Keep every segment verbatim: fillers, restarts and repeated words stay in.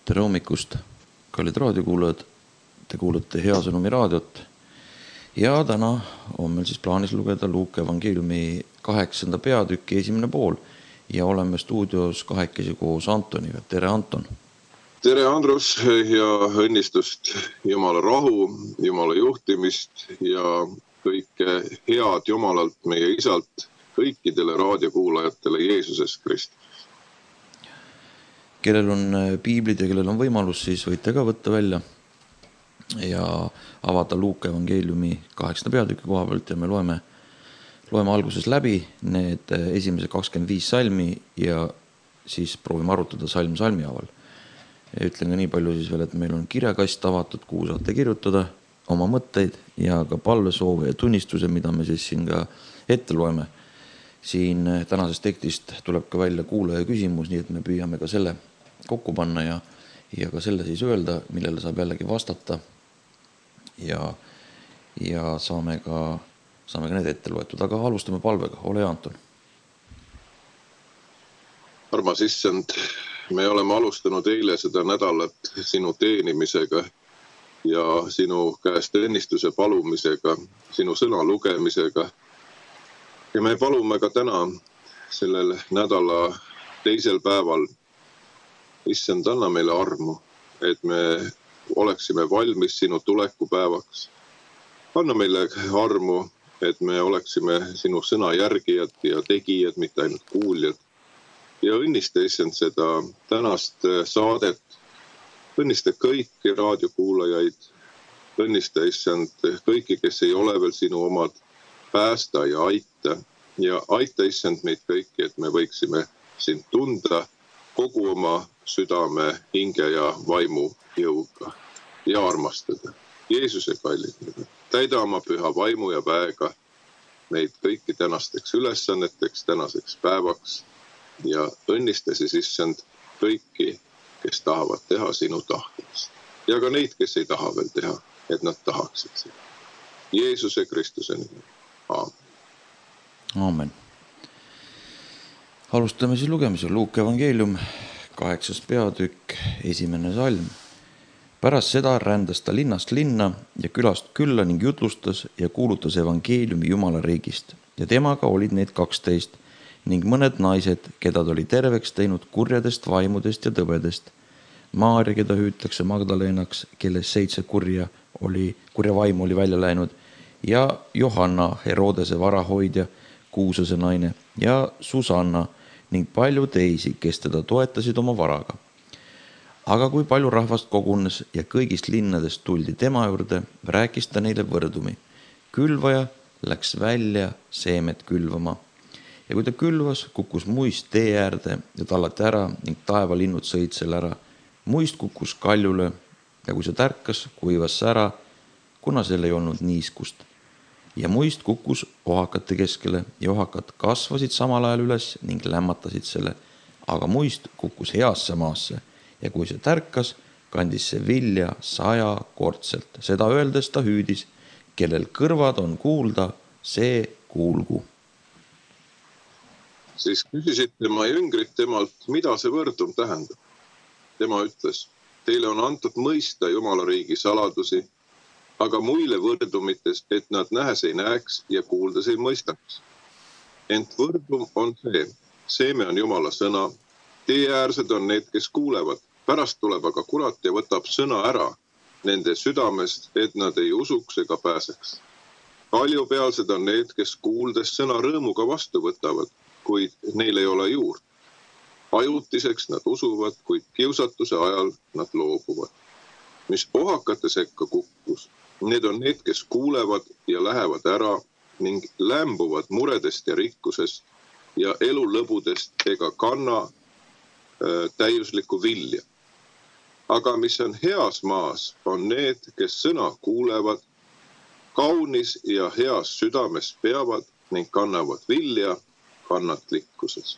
Tere hommikust, kallid raadiokuulajad, te kuulate Hea Sõnumi raadiot ja täna on meil siis plaanis lugeda Luuke evangeeliumi kaheksanda peatüki esimene pool ja oleme stuudios kahekesi koos Antoniga. Tere Anton! Tere Andrus ja õnnistust, Jumala rahu, Jumala juhtimist ja kõike head Jumalalt, meie Isalt, kõikidele raadiokuulajatele Jeesuses Kristus. Kellel on piiblid ja kellel on võimalus, siis võite ka võtta välja ja avada Luuke evangeeliumi kaheksanda peatüki koha pealt ja me loeme, loeme alguses läbi need esimese kakskümmend viis salmi ja siis proovime arutada salm salmi aval. Ja ütlen ka nii palju siis veel, et meil on kirjakast avatud, kuhu saate kirjutada oma mõtteid ja ka palvesoove ja tunnistuse, mida me siis siin ka ette loeme. Siin tänasest tekstist tuleb ka välja kuulaja küsimus, nii et me püüame ka selle kokku panna ja, ja ka selle siis öelda, millele saab jällegi vastata ja, ja saame ka, saame ka need ette loetud. Aga alustame palvega. Ole Anton. Armas Issand, me oleme alustanud eile seda nädalat sinu teenimisega ja sinu käest õnnistuse palumisega, sinu sõna lugemisega. Ja me palume ka täna sellel nädala teisel päeval, Issand, anna meile armu, et me oleksime valmis sinu tulekupäevaks. Anna meile armu, et me oleksime sinu sõna järgijad ja tegijad, mitte ainult kuuljad. Ja õnnista, Issand, seda tänast saadet. Õnnista kõiki raadiokuulajaid. Õnnista, Issand, kõiki, kes ei ole veel sinu omad, päästa ja aita. Ja aita, Issand, meid kõiki, et me võiksime sind tunda kogu oma südame, hinge ja vaimu jõuga ja armastada. Jeesuse kallid, täida oma püha vaimu ja väega meid kõiki tänasteks ülesanneteks, tänaseks päevaks ja õnnista siis, Issand, kõiki, kes tahavad teha sinu tahtest. Ja ka neid, kes ei taha veel teha, et nad tahaksid seda. Jeesuse Kristuse nimel. Aamen. Aamen. Alustame siis lugemisel. Luuke evangeelium, kaheksas peatükk, esimene salm. Pärast seda rändas ta linnast linna ja külast külla ning jutlustas ja kuulutas evangeeliumi Jumala riigist. Ja temaga olid need kaksteist ning mõned naised, keda ta oli terveks teinud kurjadest vaimudest ja tõvedest. Maaria, keda hüütakse Magdalenaks, kelles seitse kurja, oli, kurja vaimu oli välja läinud ja Johanna, Herodese varahoidja, Kuusase naine ja Susanna ning palju teisi, kes teda toetasid oma varaga. Aga kui palju rahvast kogunes ja kõigist linnadest tuldi tema juurde, rääkis ta neile võrdumi. Külvaja läks välja seemet külvama. Ja kui ta külvas, kukkus muist tee äärde ja tallati ära ning taevalinnud sõid selle ära. Muist kukkus kaljule ja kui see tärkas, kuivas ära, kuna seal ei olnud niiskust. Ja muist kukkus ohakate keskele ja ohakad kasvasid samal ajal üles ning lämmatasid selle. Aga muist kukkus heasse maasse ja kui see tärkas, kandis see vilja saja kordselt. Seda öeldes ta hüüdis, kellel kõrvad on kuulda, see kuulgu. Siis küsisid tema jüngrid temalt, mida see võrdum tähendab. Tema ütles, teile on antud mõista Jumala riigi saladusi, aga muile võrdumites, et nad nähes ei näeks ja kuuldes ei mõistaks. Ent võrdum on see, seeme on Jumala sõna, teeäärsed on need, kes kuulevad, pärast tuleb aga kurat ja võtab sõna ära nende südamest, et nad ei usuks ega pääseks. Kaljupealsed on need, kes kuuldes sõna rõõmuga vastu võtavad, kuid neil ei ole juurt. Ajutiseks nad usuvad, kuid kiusatuse ajal nad loobuvad. Mis ohakate sekka kukkus, need on need, kes kuulevad ja lähevad ära ning lämbuvad muredest ja rikkusest ja elu lõbudest ega kanna äh, täiuslikku vilja. Aga mis on heas maas, on need, kes sõna kuulevad, kaunis ja heas südames peavad ning kannavad vilja kannatlikkuses.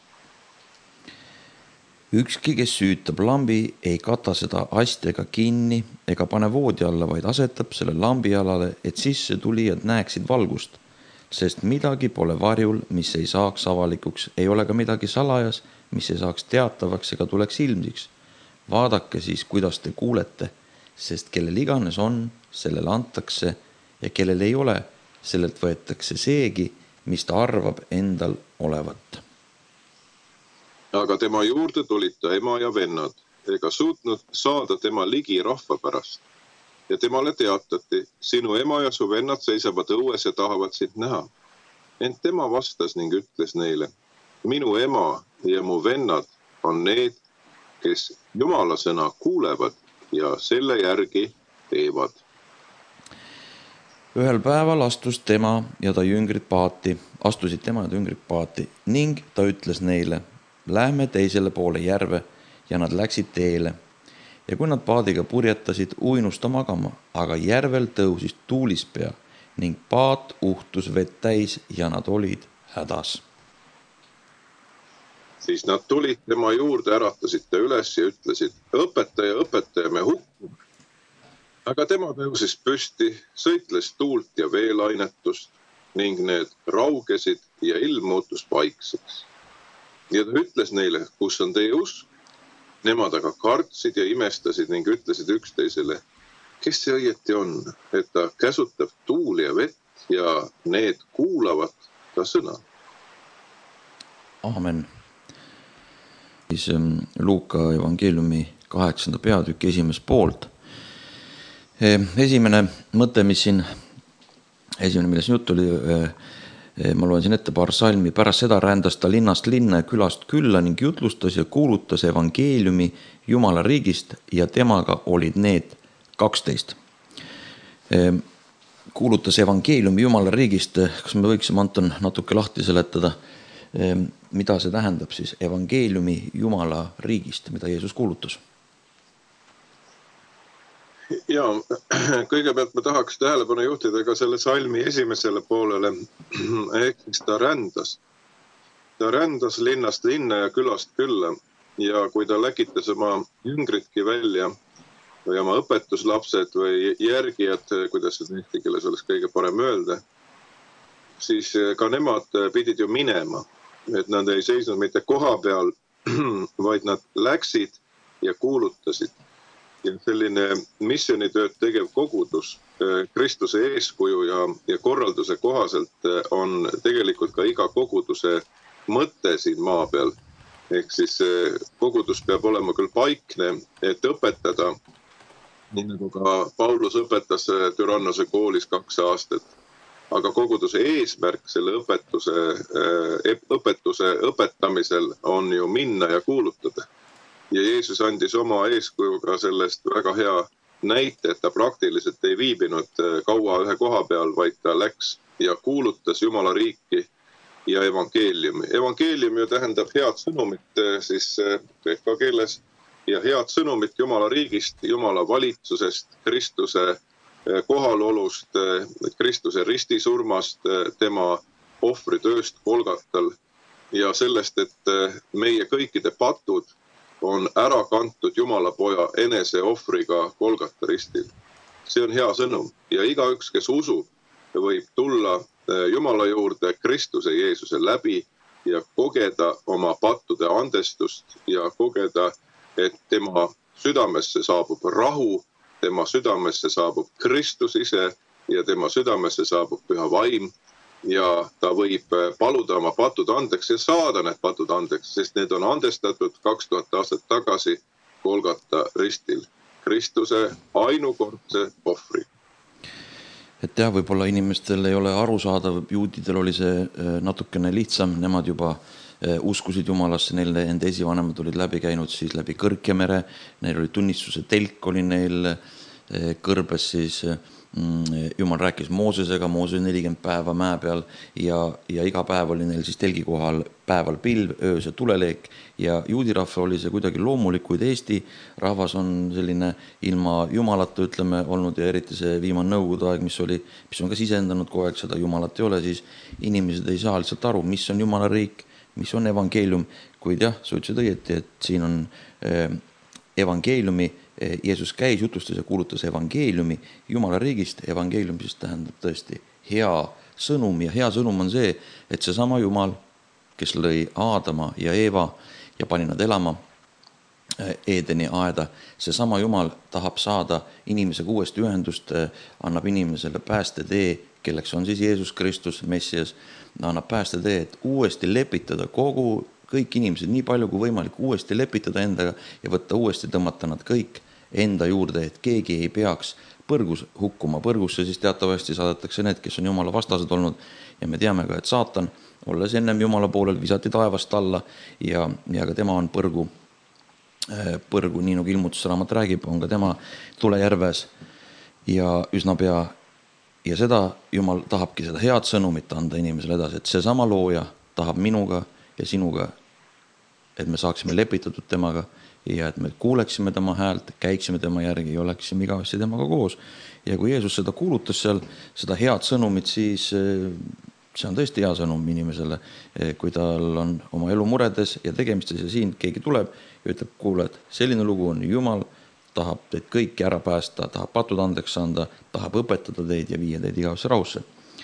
Ükski, kes süütab lambi, ei kata seda astjaga kinni ega pane voodi alla, vaid asetab selle lambi alale, et sisse tulijad näeksid valgust. Sest midagi pole varjul, mis ei saaks avalikuks, ei ole ka midagi salajas, mis ei saaks teatavaks ega tuleks ilmsiks. vaadake siis, kuidas te kuulete, sest kellel iganes on, sellele antakse ja kellel ei ole, sellelt võetakse seegi, mis ta arvab endal olevat. Aga tema juurde tulid ta ema ja vennad, ega suutnud saada tema ligi rahva pärast. Ja temale teatati, sinu ema ja su vennad seisavad õues ja tahavad sind näha. Ent tema vastas ning ütles neile, minu ema ja mu vennad on need, kes Jumala sõna kuulevad ja selle järgi teevad. Ühel päeval astus tema ja ta jüngrid paati, astusid tema ja ta jüngrid paati ning ta ütles neile, lähme teisele poole järve ja nad läksid teele. Ja kui nad paadiga purjetasid, uinus ta magama, aga järvel tõusis tuulispea ning paat uhtus vett täis ja nad olid hädas. Siis nad tulid tema juurde, äratasid ta üles ja ütlesid, õpetaja, õpetaja, me hukkume. Aga tema tõusis püsti, sõitles tuult ja veelainetust ning need raugesid ja ilm muutus vaikseks. Ja ta ütles neile, kus on teie usk? Nemad aga kartsid ja imestasid ning ütlesid üksteisele, kes see õieti on, et ta käsutab tuuli ja vett ja need kuulavad ta sõna. Aamen. Siis Luuka evangeeliumi kaheksanda peatüki esimest poolt. Esimene mõte, mis siin, esimene, milles jutt oli, ma loen siin ette paar salmi. Pärast seda rändas ta linnast linna ja külast külla ning jutlustas ja kuulutas evangeeliumi Jumala riigist ja temaga olid need kaksteist. Kuulutas evangeeliumi Jumala riigist. Kas me võiksime, Anton, natuke lahti seletada, mida see tähendab siis evangeeliumi Jumala riigist, mida Jeesus kuulutas? Ja kõigepealt ma tahaks tähelepanu juhtida ka selle salmi esimesele poolele, ehk siis ta rändas. Ta rändas linnast linna ja külast külla ja kui ta läkitas oma jüngritki välja või oma õpetuslapsed või järgijad, kuidas see eesti keeles oleks kõige parem öelda, siis ka nemad pidid ju minema, et nad ei seisnud mitte koha peal, vaid nad läksid ja kuulutasid. Ja selline missionitööd tegev kogudus Kristuse eeskuju ja, ja korralduse kohaselt on tegelikult ka iga koguduse mõte siin maa peal. Ehk siis kogudus peab olema küll paikne, et õpetada, nii nagu ka Paulus õpetas Türannose koolis kaks aastat. Aga koguduse eesmärk selle õpetuse, õpetuse õpetamisel on ju minna ja kuulutada. Ja Jeesus andis oma eeskujuga sellest väga hea näite, et ta praktiliselt ei viibinud kaua ühe koha peal, vaid ta läks ja kuulutas Jumala riiki ja evangeeliumi. Evangeelium ju tähendab head sõnumit siis kreeka keeles ja head sõnumit Jumala riigist, Jumala valitsusest, Kristuse kohalolust, Kristuse ristisurmast, tema ohvritööst Golgatal ja sellest, et meie kõikide patud on ära kantud Jumala poja enese ohvriga Golgata ristil. See on hea sõnum ja igaüks, kes usub, võib tulla Jumala juurde Kristuse Jeesuse läbi ja kogeda oma pattude andestust ja kogeda, et tema südamesse saabub rahu, tema südamesse saabub Kristus ise ja tema südamesse saabub püha vaim ja ta võib paluda oma patud andeks ja saada need patud andeks, sest need on andestatud kaks tuhat aastat tagasi Golgata ristil. Kristuse ainukordse ohvri. Et jah, võib-olla inimestel ei ole arusaadav, juudidel oli see natukene lihtsam, nemad juba uskusid Jumalasse, neil enda esivanemad olid läbi käinud siis läbi Kõrkemere, neil oli tunnistuse telk, oli neil kõrbes siis Jumal rääkis Moosesega, Mooses nelikümmend päeva mäe peal ja, ja iga päev oli neil siis telgi kohal päeval pilv, öös ja tuleleek ja juudirahva oli see kuidagi loomulik, kuid Eesti rahvas on selline ilma Jumalata, ütleme, olnud ja eriti see viimane nõukogude aeg, mis oli, mis on ka sisendanud kogu aeg seda Jumalat ei ole, siis inimesed ei saa lihtsalt aru, mis on Jumala riik, mis on evangeelium, kuid jah, sa ütlesid õieti, et siin on eh, evangeeliumi Jeesus käis, jutustas ja kuulutas evangeeliumi Jumala riigist. Evangeelium siis tähendab tõesti hea sõnum ja hea sõnum on see, et see sama Jumal, kes lõi Aadama ja Eeva ja pani nad elama, Eedeni aeda. See sama Jumal tahab saada inimesega uuesti ühendust, annab inimesele päästetee, kelleks on siis Jeesus Kristus, Messias, annab päästetee, et uuesti lepitada kogu, kõik inimesed nii palju kui võimalik uuesti lepitada endaga ja võtta uuesti tõmmata nad kõik enda juurde, et keegi ei peaks põrgus hukkuma. Põrgusse siis teatavasti saadetakse need, kes on Jumala vastased olnud ja me teame ka, et saatan, olles ennem Jumala poolel, visati taevast alla ja, ja ka tema on põrgu põrgu, nii nagu ilmutusraamat räägib, on ka tema tulejärves ja üsna pea. Ja seda Jumal tahabki seda head sõnumit anda inimesele edasi, et see sama looja tahab minuga ja sinuga, et me saaksime lepitatud temaga ja et me kuuleksime tema häält, käiksime tema järgi ja oleksime igavesti temaga koos. Ja kui Jeesus seda kuulutas seal, seda head sõnumit, siis see on tõesti hea sõnum inimesele, kui tal on oma elu muredes ja tegemistes ja siin keegi tuleb ja ütleb, kuule, et selline lugu on, Jumal tahab teid kõiki ära päästa, tahab patud andeks anda, tahab õpetada teid ja viia teid igavesse rahusse.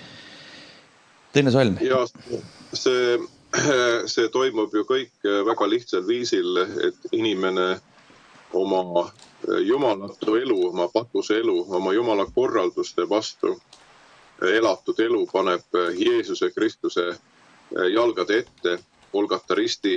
Teine salm. Ja see, see toimub ju kõik väga lihtsal viisil, et inimene oma jumalatu elu, oma patuse elu, oma jumala korralduste vastu elatud elu paneb Jeesuse Kristuse jalgade ette, Golgata risti,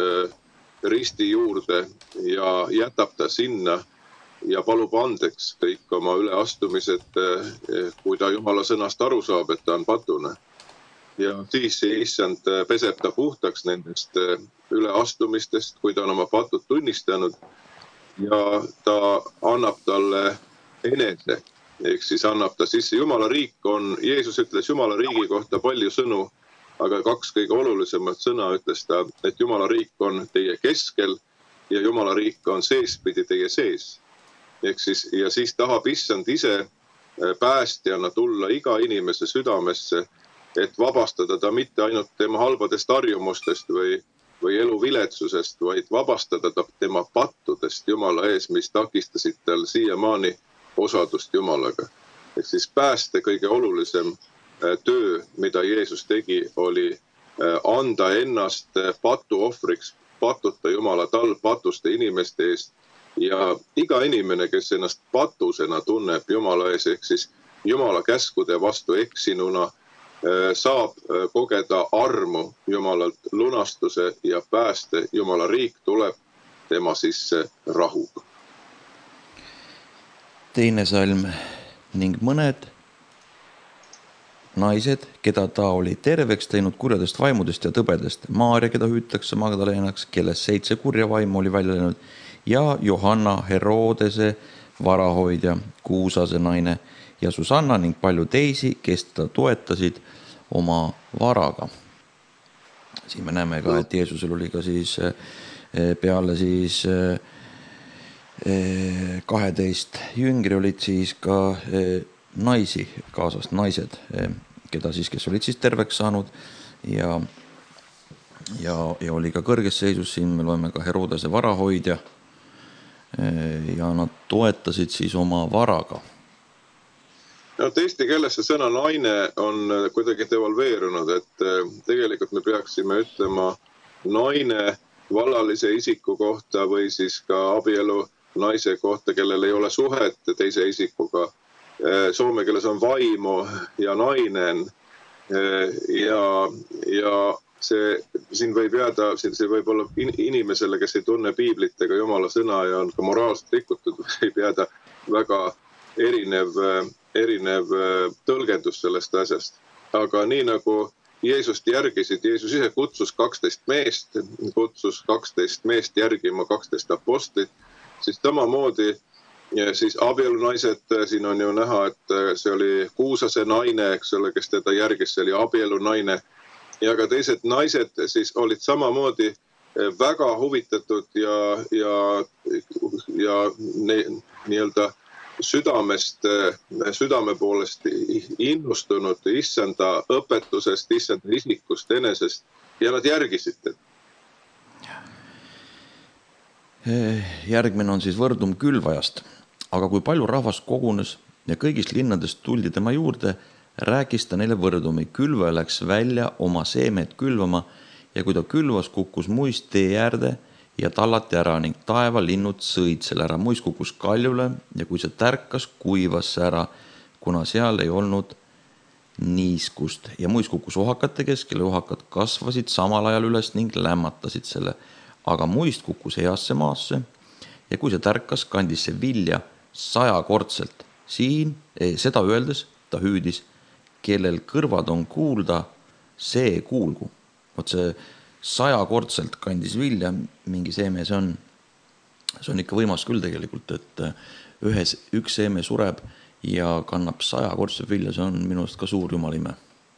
risti juurde ja jätab ta sinna ja palub andeks kõik oma üleastumised, kui ta Jumala sõnast aru saab, et ta on patune. Ja siis see issand peseb ta puhtaks nendest üleastumistest, kui ta on oma patud tunnistanud ja ta annab talle enese. Ehk siis annab ta sisse. Jumala riik on, Jeesus ütles Jumala riigi kohta palju sõnu, aga kaks kõige olulisemat sõna ütles ta, et Jumala riik on teie keskel ja Jumala riik on seespidi teie sees. Ehk siis, ja siis tahab issand ise päästjana tulla iga inimese südamesse, et vabastada ta mitte ainult tema halbadest harjumustest või, või elu viletsusest, vaid vabastada ta tema pattudest Jumala ees, mis takistasid tal siiamaani osadust Jumalaga. Ehk siis pääste kõige olulisem töö, mida Jeesus tegi, oli anda ennast patu ohvriks, patuta Jumala tal patuste inimeste eest ja iga inimene, kes ennast patusena tunneb Jumala ees, ehk siis Jumala käskude vastu eksinuna, saab kogeda armu Jumalalt, lunastuse ja pääste. Jumala riik tuleb tema sisse rahuga. Teine salm. Ning mõned naised, keda ta oli terveks teinud kurjadest vaimudest ja tõbedest, Maaria, keda hüütakse Magdalenaks, kellest seitse kurja vaimu oli välja läinud, ja Johanna, Herodese varahoidja, Kuusase naine ja Susanna ning palju teisi, kes ta toetasid oma varaga. Siin me näeme ka, et Jeesusel oli ka siis peale siis kaheteist jüngri olid siis ka naisi kaasast, naised, keda siis, kes olid siis terveks saanud ja, ja, ja oli ka kõrges seisus. Siin me loeme ka Herodese varahoidja ja nad toetasid siis oma varaga. No, eesti keeles see sõna naine on kuidagi devalveerunud, et tegelikult me peaksime ütlema naine vallalise isiku kohta või siis ka abielu naise kohta, kellel ei ole suhet teise isikuga. Soome keeles on vaimo ja nainen ja, ja see, siin võib jääda, see võib olla inimesele, kes ei tunne piiblit ega Jumala sõna ja on ka moraalselt rikutud, võib jääda väga erinev, erinev tõlgendus sellest asjast. Aga nii nagu Jeesust järgisid, Jeesus ise kutsus kaksteist meest, kutsus kaksteist meest järgima kaksteist apostlit, siis samamoodi ja siis abielunaised, siin on ju näha, et see oli Kuusase naine, eks ole, kes teda järgis, see oli abielunaine ja ka teised naised siis olid samamoodi väga huvitatud ja, ja, ja ne, nii-öelda südamest, südame poolest innustunud issanda õpetusest, issanda isikust enesest ja nad järgisid teda. Järgmine on siis võrdum külvajast. Aga kui palju rahvas kogunes ja kõigist linnadest tuldi tema juurde, rääkis ta neile võrdumi. Külvaja läks välja oma seemet külvama ja kui ta külvas, kukkus muist tee äärde ja tallati ära ning taevalinnud sõid selle ära. Muist kukkus kaljule ja kui see tärkas, kuivas see ära, kuna seal ei olnud niiskust. Ja muist kukkus ohakate keskel ja ohakad kasvasid samal ajal üles ning lämmatasid selle. Aga muist kukkus heasse maasse ja kui see tärkas, kandis see vilja sajakordselt. Siin, seda öeldes, ta hüüdis, kellel kõrvad on kuulda, see kuulgu. Vot see sajakordselt kandis vilja, mingi seeme, see on, see on ikka võimas küll tegelikult, et ühes, üks seeme sureb ja kannab sajakordselt vilja, see on minu arust ka suur jumalime.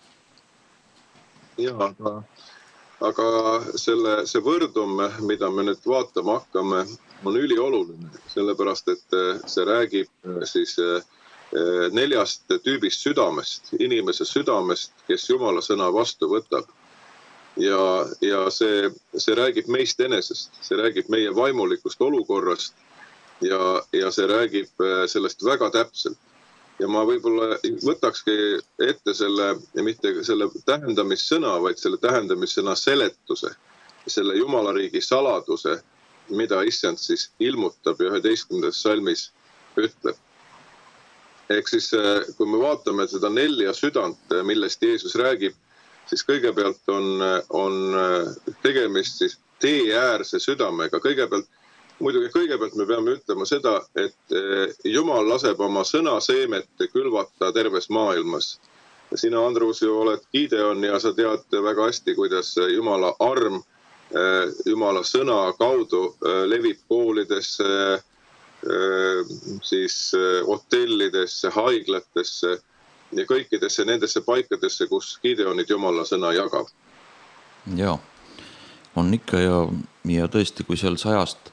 Ja, aga, aga selle, see võrdum, mida me nüüd vaatama hakkame, on ülioluline, sellepärast, et see räägib siis neljast tüübist südamest, inimese südamest, kes Jumala sõna vastu võtab. Ja, ja see, see räägib meist enesest, see räägib meie vaimulikust olukorrast ja, ja see räägib sellest väga täpselt. Ja ma võib-olla võtakski ette selle, mitte selle tähendamissõna, vaid selle tähendamissõna seletuse, selle Jumalariigi saladuse, mida Issand siis ilmutab ja üheteistkümnendas salmis ütleb. Ehk siis, kui me vaatame seda nelja südant, millest Jeesus räägib, siis kõigepealt on, on tegemist siis teeäärse südamega. Kõigepealt, muidugi kõigepealt me peame ütlema seda, et Jumal laseb oma sõnaseemet külvata terves maailmas. Sina, Andrus, ju oled Gideon ja sa tead väga hästi, kuidas Jumala arm Jumala sõna kaudu levib koolidesse, siis hotellidesse, haiglatesse ja kõikidesse nendesse paikadesse, kus Gideonid Jumala sõna jagab. Jaa, on ikka ja, ja tõesti, kui seal sajast,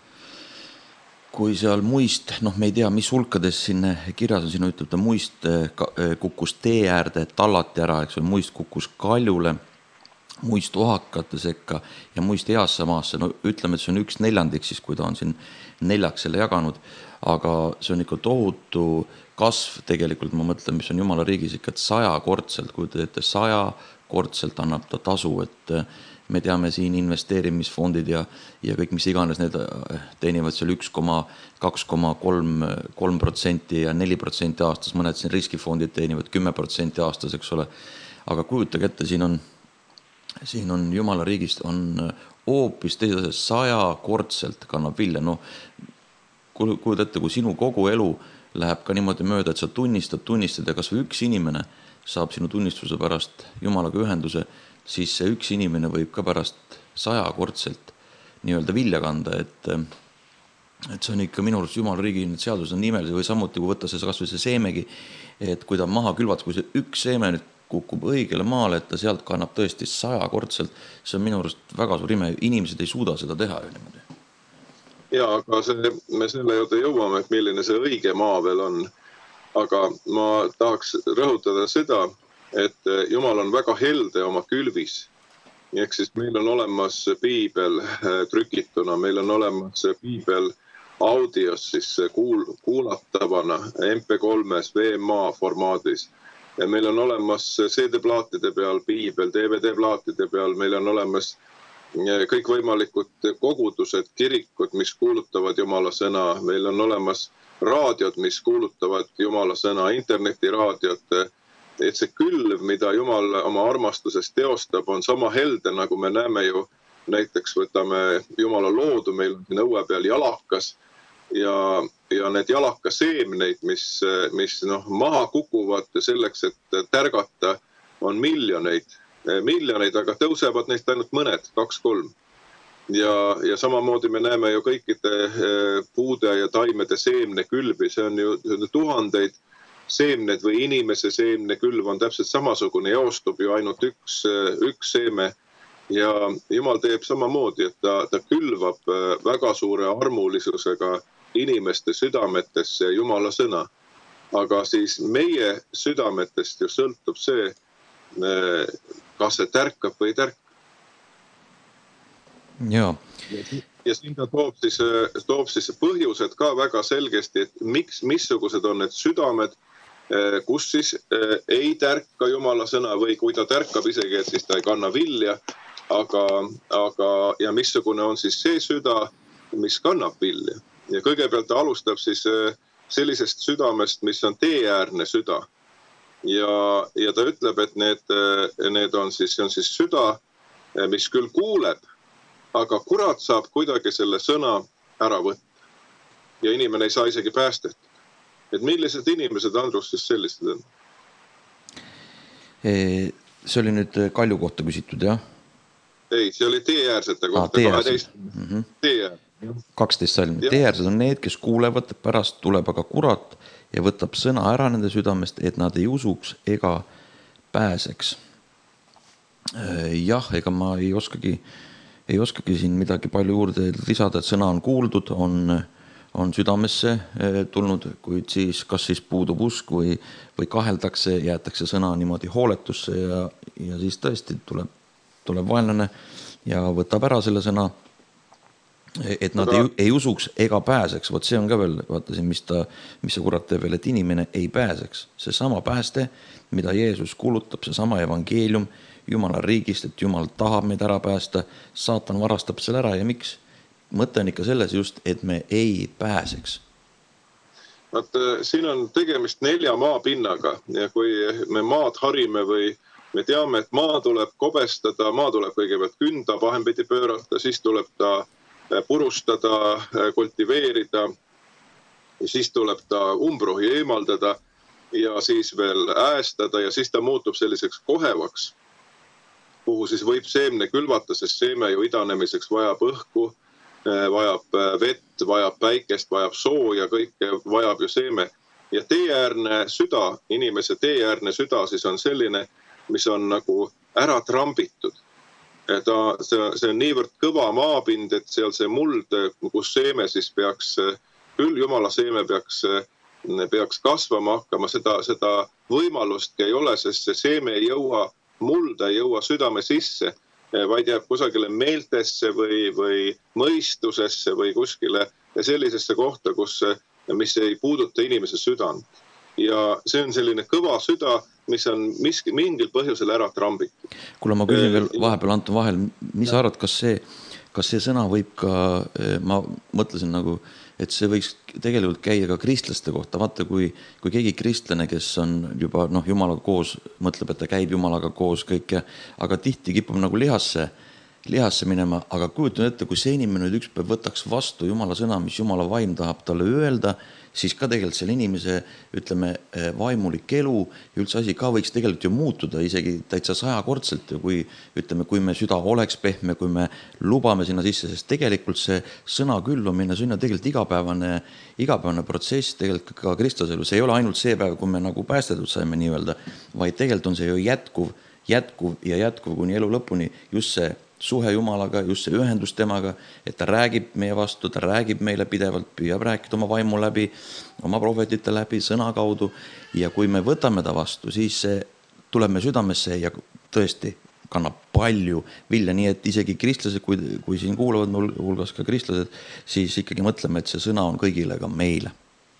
kui seal muist, noh me ei tea, mis hulkades siin kirjas on, siin ütleb ta muist kukkus tee äärde, tallati ära, eks või muist kukkus kaljule, muist ohakate sekka ja muist heasse maasse. No ütleme, et see on üks neljandik siis, kui ta on siin neljaks selle jaganud, aga see on ikka tohutu kasv tegelikult, ma mõtlen, mis on Jumala riigis ikka, et sajakordselt, kui te teete sajakordselt annab ta tasu, et me teame siin investeerimisfondid ja, ja kõik, mis iganes, need teenivad seal üks koma kaks koma kolm protsenti ja neli protsenti aastas, mõned siin riskifondid teenivad kümme protsenti aastas, eks ole. Aga kujutage ette, siin on, siin on Jumala riigist on hoopis teises sajakordselt kannab vilja. No, kujud ette, kui sinu kogu elu läheb ka niimoodi mööda, et sa tunnistad, tunnistad ja kas või üks inimene saab sinu tunnistuse pärast Jumalaga ühenduse, siis see üks inimene võib ka pärast sajakordselt nii-öelda vilja kanda, et, et see on ikka minu arust Jumala riigi seadus on nimelise või samuti, kui võtta see kas või see seemegi, et kui ta maha külvatas, kui see üks seeme nüüd kukub õigele maale, et ta sealt kannab tõesti sajakordselt, see on minu arust väga suur ime, inimesed ei suuda seda teha ju niimoodi. Ja, aga see, me selle juurde jõuame, et milline see õige maa veel on. Aga ma tahaks rõhutada seda, et Jumal on väga helde oma külvis. Ehk siis meil on olemas piibel trükituna, meil on olemas piibel audios siis kuul, kuulatavana M P kolmes V M A formaadis. Ja meil on olemas C D-plaatide peal piibel, D V D-plaatide peal, meil on olemas kõik võimalikud kogudused, kirikud, mis kuulutavad Jumala sõna. Meil on olemas raadiod, mis kuulutavad Jumala sõna, internetiraadiod. Et see külv, mida Jumal oma armastusest teostab, on sama helde, nagu me näeme ju. Näiteks võtame Jumala loodu, meil on õue peal jalakas ja, ja need jalaka seemneid, mis, mis noh, maha kukuvad selleks, et tärgata, on miljoneid. miljoneid, aga tõusevad neist ainult mõned, kaks, kolm. Ja, ja samamoodi me näeme ju kõikide puude ja taimede seemne külvi, see on ju tuhandeid seemned või inimese seemne külv on täpselt samasugune, joostub ju ainult üks, üks seeme ja Jumal teeb samamoodi, et ta, ta külvab väga suure armulisusega inimeste südametesse Jumala sõna. Aga siis meie südametest ju sõltub see, kas see tärkab või ei tärka. Ja. ja siin ta toob siis, toob siis põhjused ka väga selgesti, et miks, missugused on need südamed, kus siis ei tärka Jumala sõna või kui ta tärkab isegi, et siis ta ei kanna vilja, aga, aga ja missugune on siis see süda, mis kannab vilja. Ja kõigepealt ta alustab siis sellisest südamest, mis on teeäärne süda. Ja, ja ta ütleb, et need, need on siis, see on siis süda, mis küll kuuleb, aga kurat saab kuidagi selle sõna ära võtta. Ja inimene ei saa isegi päästetud. Et millised inimesed, Andrus, siis sellised on? See oli nüüd Kalju kohta küsitud, jah? Ei, see oli teeäärsete kohta. Ah, teeäärsed. Mm-hmm. Teeäär. kaksteist salm. Teeäärsed on need, kes kuulevad, pärast tuleb aga kurat ja võtab sõna ära nende südamest, et nad ei usuks ega pääseks. Jah, ega ma ei oskagi, ei oskagi siin midagi palju juurde lisada, et sõna on kuuldud, on, on südamesse tulnud, kuid siis kas siis puudub usk või, või kaheldakse, jäetakse sõna niimoodi hooletusse ja, ja siis tõesti tuleb, tuleb vaenlane ja võtab ära selle sõna, et nad ei, ei usuks ega pääseks. Vot see on ka veel, vaatasin, mis, ta, mis see kurat teeb veel, et inimene ei pääseks. See sama pääste, mida Jeesus kuulutab, see sama evangeelium Jumala riigist, et Jumal tahab meid ära päästa, saatan varastab selle ära ja miks? Mõte on ikka selles just, et me ei pääseks. Vaat, siin on tegemist nelja maapinnaga ja kui me maad harime või me teame, et maa tuleb kobestada, maa tuleb kõigepealt künda, pahempidi pöörata, siis tuleb ta purustada, kultiveerida, siis tuleb ta umbrohi eemaldada ja siis veel äästada ja siis ta muutub selliseks kohevaks, kuhu siis võib seemne külvata, sest seeme ju idanemiseks vajab õhku, vajab vett, vajab päikest, vajab sooja, kõike vajab ju seeme. Ja teeäärne süda, inimese teeäärne süda siis on selline, mis on nagu ära trambitud. Ta, see, see on niivõrd kõva maapind, et seal see muld, kus seeme siis peaks, küll Jumala seeme peaks, peaks kasvama hakkama, seda, seda võimalust ei ole, sest see seeme ei jõua mulda, ei jõua südame sisse, vaid jääb kusagile meeltesse või, või mõistusesse või kuskile sellisesse kohta, kus, mis ei puuduta inimese südant. Ja see on selline kõva süda, mis on miski, mingil põhjusel ära trambitud. Kuule, ma küsin veel vahepeal, Anton vahel, mis sa arvad, kas see, kas see sõna võib ka, ma mõtlesin nagu, et see võiks tegelikult käia ka kristlaste kohta. Vaata, kui, kui keegi kristlane, kes on juba noh, Jumalaga koos, mõtleb, et ta käib Jumalaga koos kõik, aga tihti kipub nagu lihasse, lihasse minema, aga kujutan ette, kui see inimene nüüd üks päev võtaks vastu Jumala sõna, mis Jumala vaim tahab talle öelda, siis ka tegelikult selle inimese, ütleme, vaimulik elu ja üldse asi ka võiks tegelikult ju muutuda isegi täitsa sajakordselt, kui, ütleme, kui me süda oleks pehme, kui me lubame sinna sisse, sest tegelikult see sõna küllumine, see on tegelikult igapäevane, igapäevane protsess tegelikult ka kristlaselu. See ei ole ainult see päev, kui me nagu päästetud saime nii öelda, vaid tegelikult on see ju jätkuv, jätkuv ja jätkuv kuni elu lõpuni just see suhe Jumalaga, just see ühendus temaga, et ta räägib meie vastu, ta räägib meile pidevalt, püüab rääkida oma vaimu läbi, oma prohvetite läbi, sõna kaudu ja kui me võtame ta vastu, siis see tuleb me südamesse ja tõesti kannab palju vilja, nii et isegi kristlased, kui, kui siin kuulavad mul hulgas ka kristlased, siis ikkagi mõtleme, et see sõna on kõigile ka meile.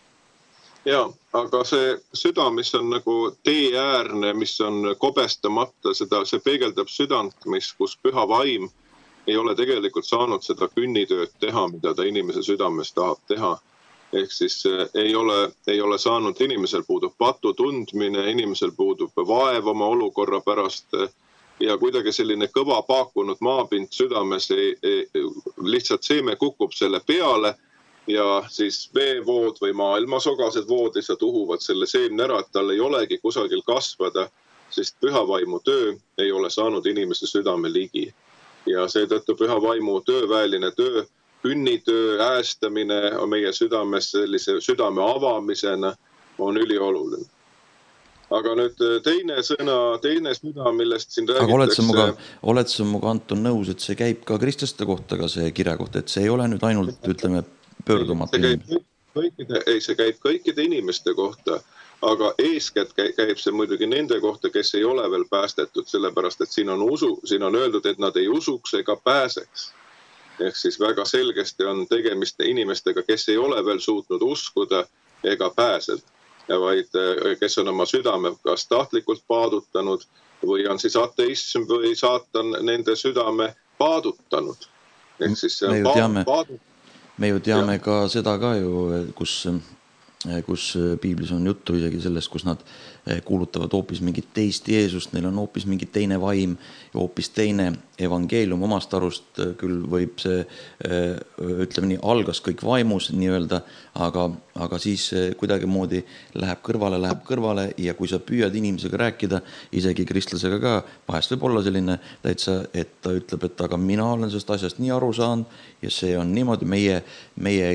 Ja, aga see süda, mis on nagu teeäärne, mis on kobestamata, seda, see peegeldab südant, mis, kus püha vaim ei ole tegelikult saanud seda künnitööd teha, mida ta inimese südames tahab teha. Ehk siis ei ole, ei ole saanud, inimesel puudub patu tundmine, inimesel puudub vaev oma olukorra pärast ja kuidagi selline kõva paakunud maapind südames ei, ei, lihtsalt seeme kukub selle peale ja siis veevood või maailmasogased vood lihtsalt uhuvad selle seemne ära, et tal ei olegi kusagil kasvada, sest pühavaimu töö ei ole saanud inimese südame ligi. Ja seetõttu pühavaimu tööväeline töö, künnitöö, äästamine meie südames sellise südame avamisena on ülioluline. Aga nüüd teine sõna, teine süda, millest siin räägitakse... Aga oled sa muga, oled sa muga Anton nõus, et see käib ka kristlaste kohta, ka see kirja kohta, et see ei ole nüüd ainult, ütleme, pöördumata inimene? Kõikide, ei, see käib kõikide inimeste kohta, aga eeskätt käib see muidugi nende kohta, kes ei ole veel päästetud, sellepärast, et siin on, usu, siin on öeldud, et nad ei usuks ega pääseks. Ehk siis väga selgesti on tegemist inimestega, kes ei ole veel suutnud uskuda ega pääseda, vaid kes on oma südame kas tahtlikult paadutanud või on siis ateism või saatan nende südame paadutanud. Ehk siis see on paadutanud. me ju teame ja. ka seda ka ju, kus, kus piiblis on juttu isegi sellest, kus nad kuulutavad hoopis mingit teist Jeesust, neil on hoopis mingi teine vaim ja hoopis teine evangeelium. Omast arust küll võib see, ütleme nii, algas kõik vaimus nii-öelda, aga, aga siis kuidagi moodi läheb kõrvale, läheb kõrvale ja kui sa püüad inimesega rääkida, isegi kristlasega ka, vahest võib olla selline täitsa, et ta ütleb, et aga mina olen sellest asjast nii aru saanud ja see on niimoodi, meie, meie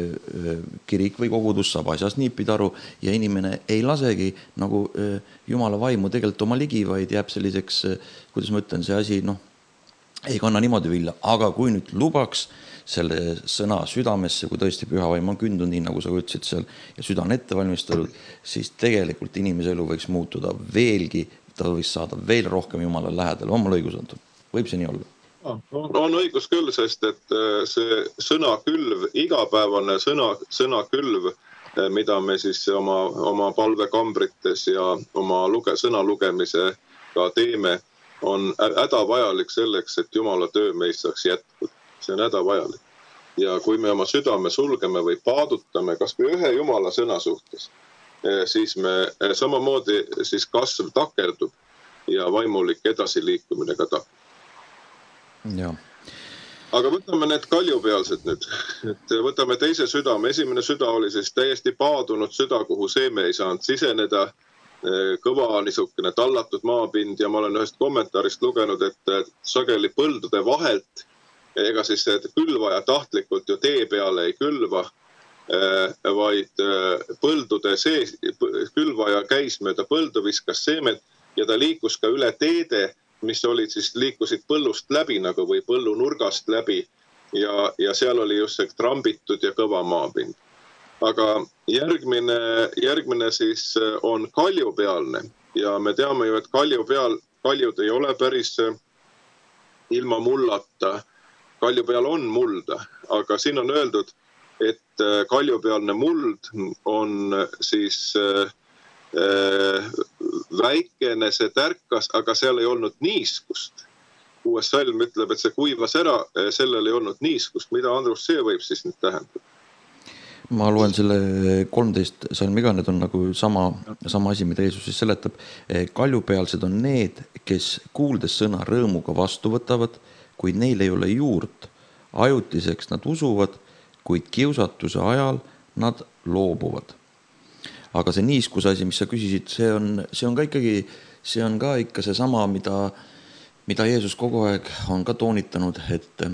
kirik või kogudus saab asjast niipidi aru ja inimene ei lasegi nagu Jumala vaimu tegelikult oma ligi, vaid jääb selliseks, kuidas ma ütlen, see asi, noh, ei kanna niimoodi vilja, aga kui nüüd lubaks selle sõna südamesse, kui tõesti püha vaim on kündunud, nii nagu sa ütlesid seal, ja süda on ette valmistatud, siis tegelikult inimese elu võiks muutuda veelgi, ta võiks saada veel rohkem Jumala lähedale, on mul õigus antud. Võib see nii olla? On õigus küll, sest et see sõnakülv, igapäevane sõna, sõnakülv, mida me siis oma, oma palvekambrites ja oma luge, sõna lugemisega teeme, on hädavajalik selleks, et Jumala töö meist saaks jätkuda. See on hädavajalik. Ja kui me oma südame sulgeme või paadutame kas või ühe Jumala sõna suhtes, siis me samamoodi siis kasv takerdub ja vaimulik edasiliikumine ka takerdub. Joo. Aga võtame need kaljupealsed nüüd. Et võtame teise südame. Esimene süda oli siis täiesti paadunud süda, kuhu seeme ei saanud siseneda. Kõva niisugune tallatud maapind ja ma olen ühest kommentaarist lugenud, et sageli põldude vahelt, ega siis külvaja tahtlikult ju tee peale ei külva, vaid põldude sees, külvaja käis mööda põldu, viskas seemed ja ta liikus ka üle teede, mis olid siis liikusid põllust läbi nagu või põllu nurgast läbi ja, ja seal oli just see trambitud ja kõva maapind. Aga järgmine, järgmine siis on kaljupealne ja me teame ju, et kalju peal, kaljud ei ole päris ilma mullata. Kalju peal on mulda, aga siin on öeldud, et kaljupealne muld on siis väikene, see tärkas, aga seal ei olnud niiskust. Uues salm ütleb, et see kuivas ära, sellel ei olnud niiskust. Mida, Andrus, see võib siis nüüd tähendada? Ma loen selle kolmteist salmiga, need on nagu sama, sama asi, mida Jeesus siis seletab. Kaljupealsed on need, kes kuuldes sõna rõõmuga vastu võtavad, kuid neil ei ole juurt. Ajutiseks nad usuvad, kuid kiusatuse ajal nad loobuvad. Aga see niiskus asi, mis sa küsisid, see on, see on ka ikkagi, see on ka ikka see sama, mida, mida Jeesus kogu aeg on ka toonitanud, et,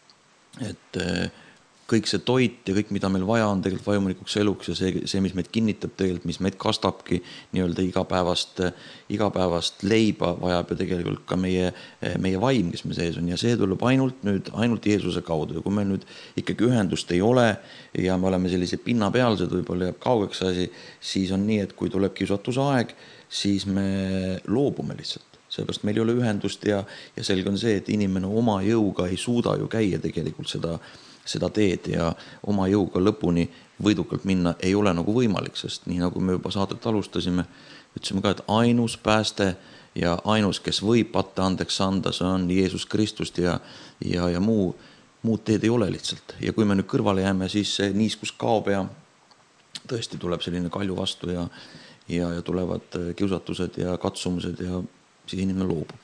et kõik see toit ja kõik, mida meil vaja on tegelikult vajumulikuks eluks ja see, see, mis meid kinnitab tegelikult, mis meid kastabki nii-öelda igapäevast, igapäevast leiba, vajab ja tegelikult ka meie, meie vaim, kes me sees on ja see tuleb ainult nüüd, ainult Jeesuse kaudu ja kui meil nüüd ikkagi ühendust ei ole ja me oleme sellise pinnapealsed, võib-olla jääb kaugeks asi, siis on nii, et kui tuleb kiusatuse aeg, siis me loobume lihtsalt. Seepärast meil ei ole ühendust ja, ja selge on see, et inimene oma jõuga ei suuda ju käia tegelikult seda seda teed ja oma jõuga lõpuni võidukalt minna ei ole nagu võimalik, sest nii nagu me juba saadet alustasime, ütlesime ka, et ainus pääste ja ainus, kes võib patte andeks anda, see on Jeesus Kristust ja, ja, ja muu, muud teed ei ole lihtsalt. Ja kui me nüüd kõrvale jääme, siis see niiskus kaob ja tõesti tuleb selline kalju vastu ja, ja, ja tulevad kiusatused ja katsumused ja siis inimene loobub.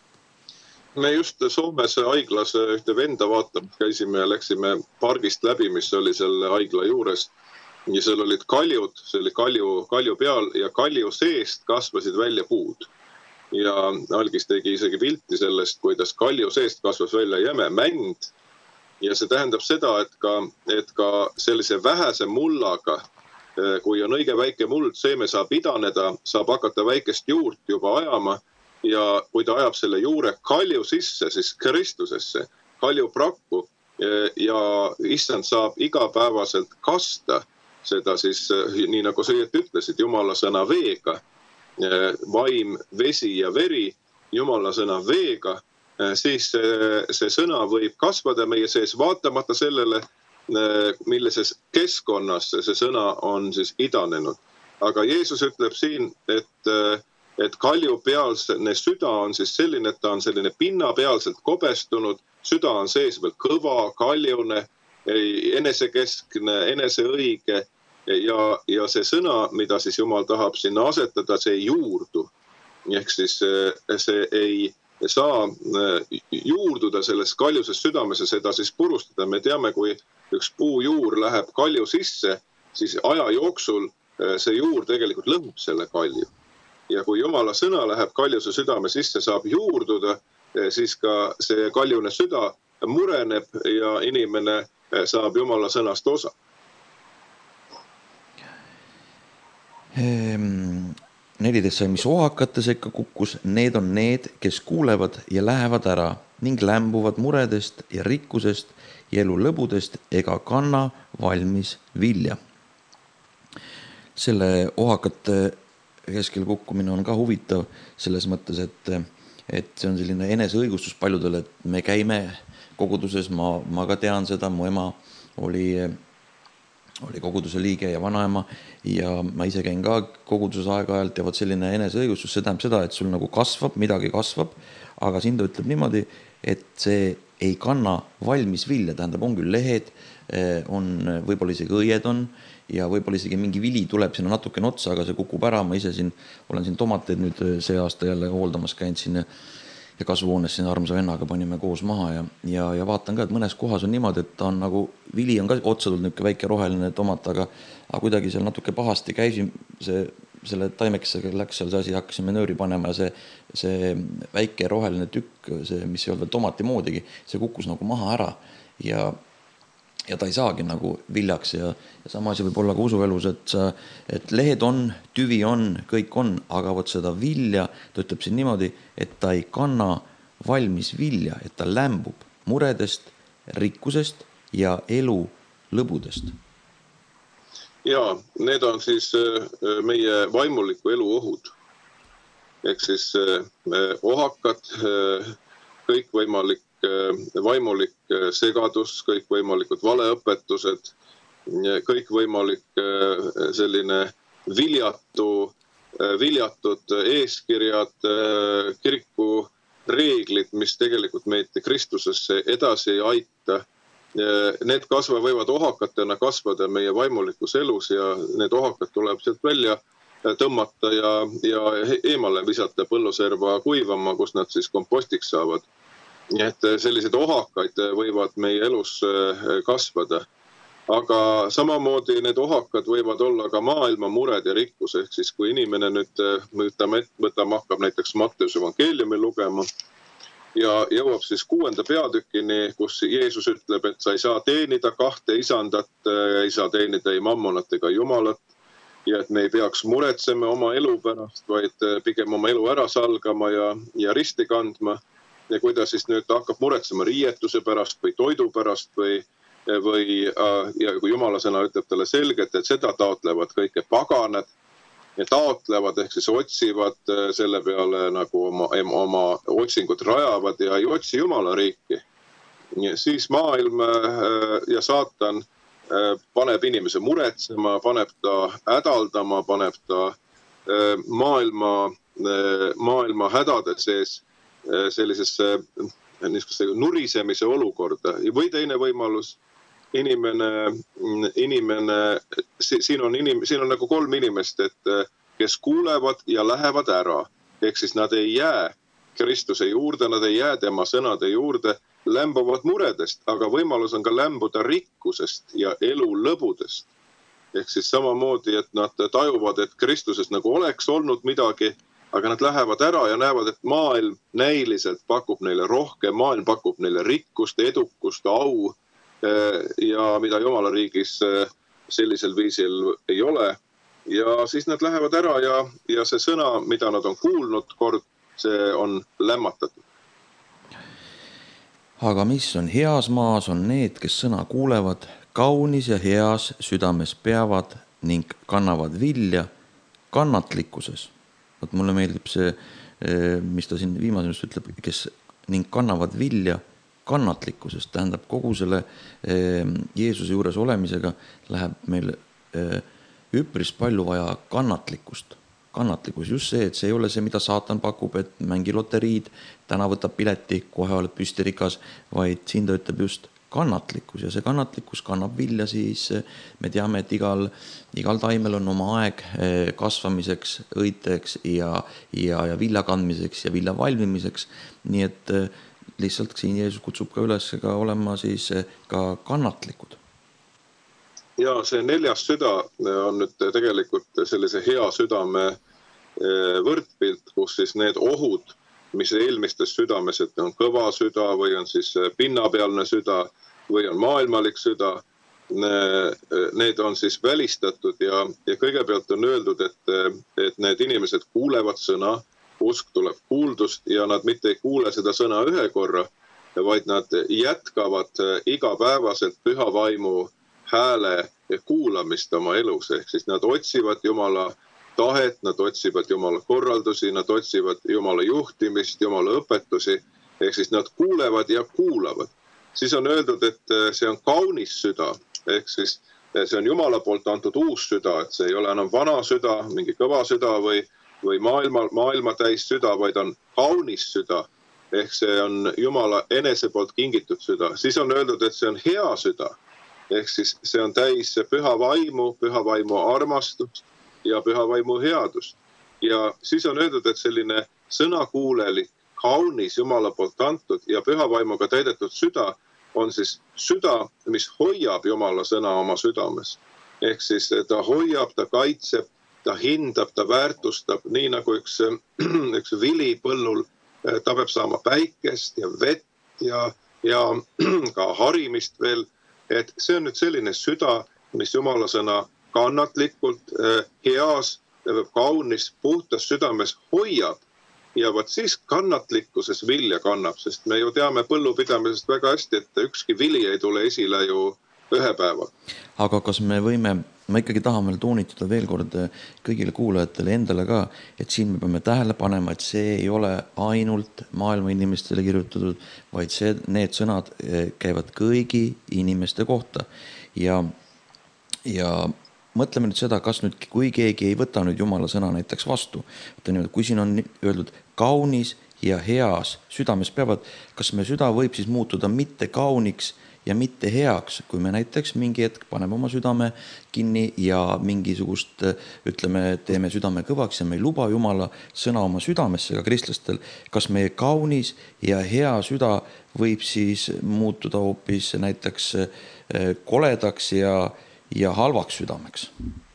Me just Soomes haiglas ühte venda vaatab, käisime ja läksime pargist läbi, mis oli selle haigla juures. Ja seal olid kaljud, see oli kalju, kalju peal ja kalju seest kasvasid välja puud. Ja algis tegi isegi pilti sellest, kuidas kalju seest kasvas välja jäme mänd. Ja see tähendab seda, et ka, et ka sellise vähese mullaga, kui on õige väike muld, seeme saab idaneda, saab hakata väikest juurt juba ajama. Ja kui ta ajab selle juure kalju sisse, siis Kristusesse, kalju prakku ja issand saab igapäevaselt kasta seda siis, nii nagu sa ütlesid, Jumala sõna veega, vaim, vesi ja veri, Jumala sõna veega, siis see sõna võib kasvada meie sees vaatamata sellele, millises keskkonnas see sõna on siis idanenud. Aga Jeesus ütleb siin, et et kaljupealne süda on siis selline, et ta on selline pinnapealselt kobestunud, süda on sees veel kõva, kaljune ei enesekeskne, eneseõige ja, ja see sõna, mida siis Jumal tahab sinna asetada, see ei juurdu. Ehk siis see ei saa juurduda selles kaljuses südames ja seda siis purustada. Me teame, kui üks puujuur läheb kalju sisse, siis aja jooksul see juur tegelikult lõhub selle kalju. Ja kui Jumala sõna läheb kaljuse südame sisse, saab juurduda, siis ka see kaljune süda mureneb ja inimene saab Jumala sõnast osa. neliteist sai, mis ohakate sekka kukkus, need on need, kes kuulevad ja lähevad ära ning lämbuvad muredest ja rikkusest ja elu lõbudest ega kanna valmis vilja. Selle ohakate keskel kukkumine on ka huvitav selles mõttes, et, et see on selline eneseõigustus paljudele, et me käime koguduses, ma, ma ka tean seda, mu ema oli, oli koguduse liige ja vanaema ja ma ise käin ka koguduses aeg-ajalt ja võt selline eneseõigustus, see tähendab seda, et sul nagu kasvab, midagi kasvab, aga siin ta ütleb niimoodi, et see ei kanna valmis vilja, tähendab, on küll lehed, on võib-olla isegi õied on ja võib-olla isegi mingi vili tuleb sinna natukene otsa, aga see kukub ära, ma ise siin olen siin tomateid nüüd see aasta jälle hooldamas käinud siin ja kasvuhoones siin armsa vennaga panime koos maha ja, ja, ja vaatan ka, et mõnes kohas on niimoodi, et ta on nagu, vili on ka otsa tulnud niisugune väike roheline tomat, aga, aga kuidagi seal natuke pahasti käisin, see, selle taimekesega läks seal see asi, hakkasime nööri panema ja see, see väike roheline tükk, see, mis ei olnud veel tomati moodigi, see kukkus nagu maha ära ja ja ta ei saagi nagu viljaks ja, ja sama asi võib olla ka usuelus, et, sa, et lehed on, tüvi on, kõik on, aga võt seda vilja, ta ütleb siin niimoodi, et ta ei kanna valmis vilja, et ta lämbub muredest, rikkusest ja elu lõbudest. Ja, need on siis meie vaimuliku elu ohud. Ehk siis ohakad, kõikvõimalik vaimulik segadus, kõikvõimalikud valeõpetused, kõikvõimalik selline viljatu, viljatud eeskirjad, kiriku reeglid, mis tegelikult meid Kristusesse edasi ei aita. Need kasva võivad ohakatena kasvada meie vaimulikus elus ja need ohakad tuleb sealt välja tõmmata ja, ja eemale visata põlluserva kuivama, kus nad siis kompostiks saavad. Nii et sellised ohakaid võivad meie elus kasvada. Aga samamoodi need ohakad võivad olla ka maailma mured ja rikkus. Ehk siis kui inimene nüüd võtame, võtame hakkab näiteks Matteuse evangeeliumi lugema ja jõuab siis kuuenda peatükini, kus Jeesus ütleb, et sa ei saa teenida kahte isandat, ei saa teenida ei mammonat ega Jumalat ja et me ei peaks muretsema oma elu pärast, vaid pigem oma elu ära salgama ja, ja risti kandma. Ja kui ta siis nüüd hakkab muretsema riietuse pärast või toidu pärast või, või ja kui Jumala sõna ütleb talle selgelt, et seda taotlevad kõike paganad ja taotlevad ehk siis otsivad selle peale nagu oma, oma otsingud rajavad ja ei otsi Jumala riiki. Ja siis maailm ja saatan paneb inimese muretsema, paneb ta hädaldama, paneb ta maailma, maailma hädade sees sellisesse nurisemise olukorda. Või teine võimalus, inimene, inimene siin, on inim, siin on nagu kolm inimest, et kes kuulevad ja lähevad ära. Ehk siis nad ei jää Kristuse juurde, nad ei jää tema sõnade juurde, lämbuvad muredest, aga võimalus on ka lämbuda rikkusest ja elu lõbudest. Ehk siis samamoodi, et nad tajuvad, et Kristuses nagu oleks olnud midagi, aga nad lähevad ära ja näevad, et maailm näiliselt pakub neile rohkem, maailm pakub neile rikkust, edukust, au ja mida Jumala riigis sellisel viisil ei ole. Ja siis nad lähevad ära ja, ja see sõna, mida nad on kuulnud kord, see on lämmatatud. Aga mis on heas maas, on need, kes sõna kuulevad, kaunis ja heas südames peavad ning kannavad vilja kannatlikkuses. Võt mulle meeldib see, mis ta siin viimases ütleb, kes ning kannavad vilja kannatlikkusest. Tähendab, kogu selle Jeesuse juures olemisega läheb meil üpris palju vaja kannatlikkust. Kannatlikkus, just see, et see ei ole see, mida saatan pakub, et mängi loteriid, täna võtab pileti, kohe oled püstirikas, vaid siin ta ütleb just kannatlikkus ja see kannatlikkus kannab vilja siis, me teame, et igal, igal taimel on oma aeg kasvamiseks, õiteks ja, ja, ja vilja kandmiseks ja vilja valmimiseks. Nii et lihtsalt siin Jeesus kutsub ka üles ka olema siis ka kannatlikud. Ja see neljas süda on nüüd tegelikult sellise hea südame võrdpilt, kus siis need ohud, mis eelmistes südames, et on kõva süda või on siis pinnapealne süda või on maailmalik süda, need on siis välistatud ja, ja kõigepealt on öeldud, et, et need inimesed kuulevad sõna, usk tuleb kuuldust ja nad mitte ei kuule seda sõna ühe korra, vaid nad jätkavad igapäevaselt püha vaimu hääle kuulamist oma elus, ehk siis nad otsivad Jumala tahet, nad otsivad Jumala korraldusi, nad otsivad Jumala juhtimist, Jumala õpetusi, ehk siis nad kuulevad ja kuulavad. Siis on öeldud, et see on kaunis süda, ehk siis see on Jumala poolt antud uus süda, et see ei ole enam vana süda, mingi kõva süda või, või maailma, maailma täis süda, vaid on kaunis süda, ehk see on Jumala enese poolt kingitud süda. Siis on öeldud, et see on hea süda, ehk siis see on täis püha vaimu, püha vaimu armastust ja püha vaimu headust. Ja siis on öeldud, et selline sõnakuulelik, kaunis Jumala poolt antud ja püha vaimuga täidetud süda on siis süda, mis hoiab Jumala sõna oma südames. Ehk siis ta hoiab, ta kaitseb, ta hindab, ta väärtustab, nii nagu üks, üks vili põllul, ta peab saama päikest ja vett ja, ja ka harimist veel. Et see on nüüd selline süda, mis Jumala sõna kannatlikult, heas, kaunis, puhtas südames hoiab ja võt siis kannatlikkuses vilja kannab, sest me ju teame põllupidamisest väga hästi, et ükski vili ei tule esile ju ühe päeva. Aga kas me võime, ma ikkagi tahame toonitada veel kord kõigile kuulajatele endale ka, et siin me peame tähele panema, et see ei ole ainult maailma inimestele kirjutatud, vaid see, need sõnad käivad kõigi inimeste kohta ja, ja mõtleme nüüd seda, kas nüüd, kui keegi ei võta nüüd Jumala sõna näiteks vastu, kui siin on öeldud kaunis ja heas südames peavad, kas me süda võib siis muutuda mitte kauniks ja mitte heaks, kui me näiteks mingi hetk paneme oma südame kinni ja mingisugust, ütleme, teeme südame kõvaks ja me ei luba Jumala sõna oma südamesse ka kristlastel, kas meie kaunis ja hea süda võib siis muutuda hoopis näiteks koledaks ja ja halvaks südameks?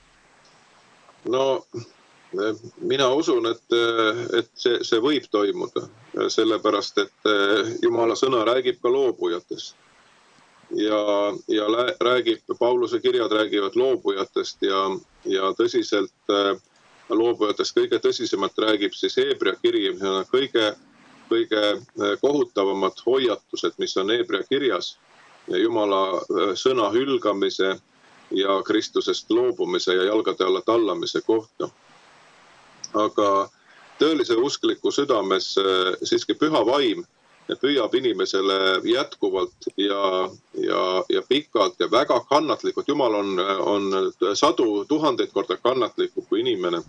No, mina usun, et, et see, see võib toimuda, sellepärast, et Jumala sõna räägib ka loobujatest. Ja, ja räägib, Pauluse kirjad räägivad loobujatest ja, ja tõsiselt loobujatest kõige tõsisemalt räägib siis Heebrea kiri, kõige, kõige kohutavamad hoiatused, mis on Heebrea kirjas, Jumala sõna hülgamise ja Kristusest loobumise ja jalgade alla tallamise kohta. Aga tõelise uskliku südames siiski püha vaim püüab inimesele jätkuvalt ja, ja, ja pikalt ja väga kannatlikult. Jumal on, on sadu tuhandeid korda kannatlikum kui inimene.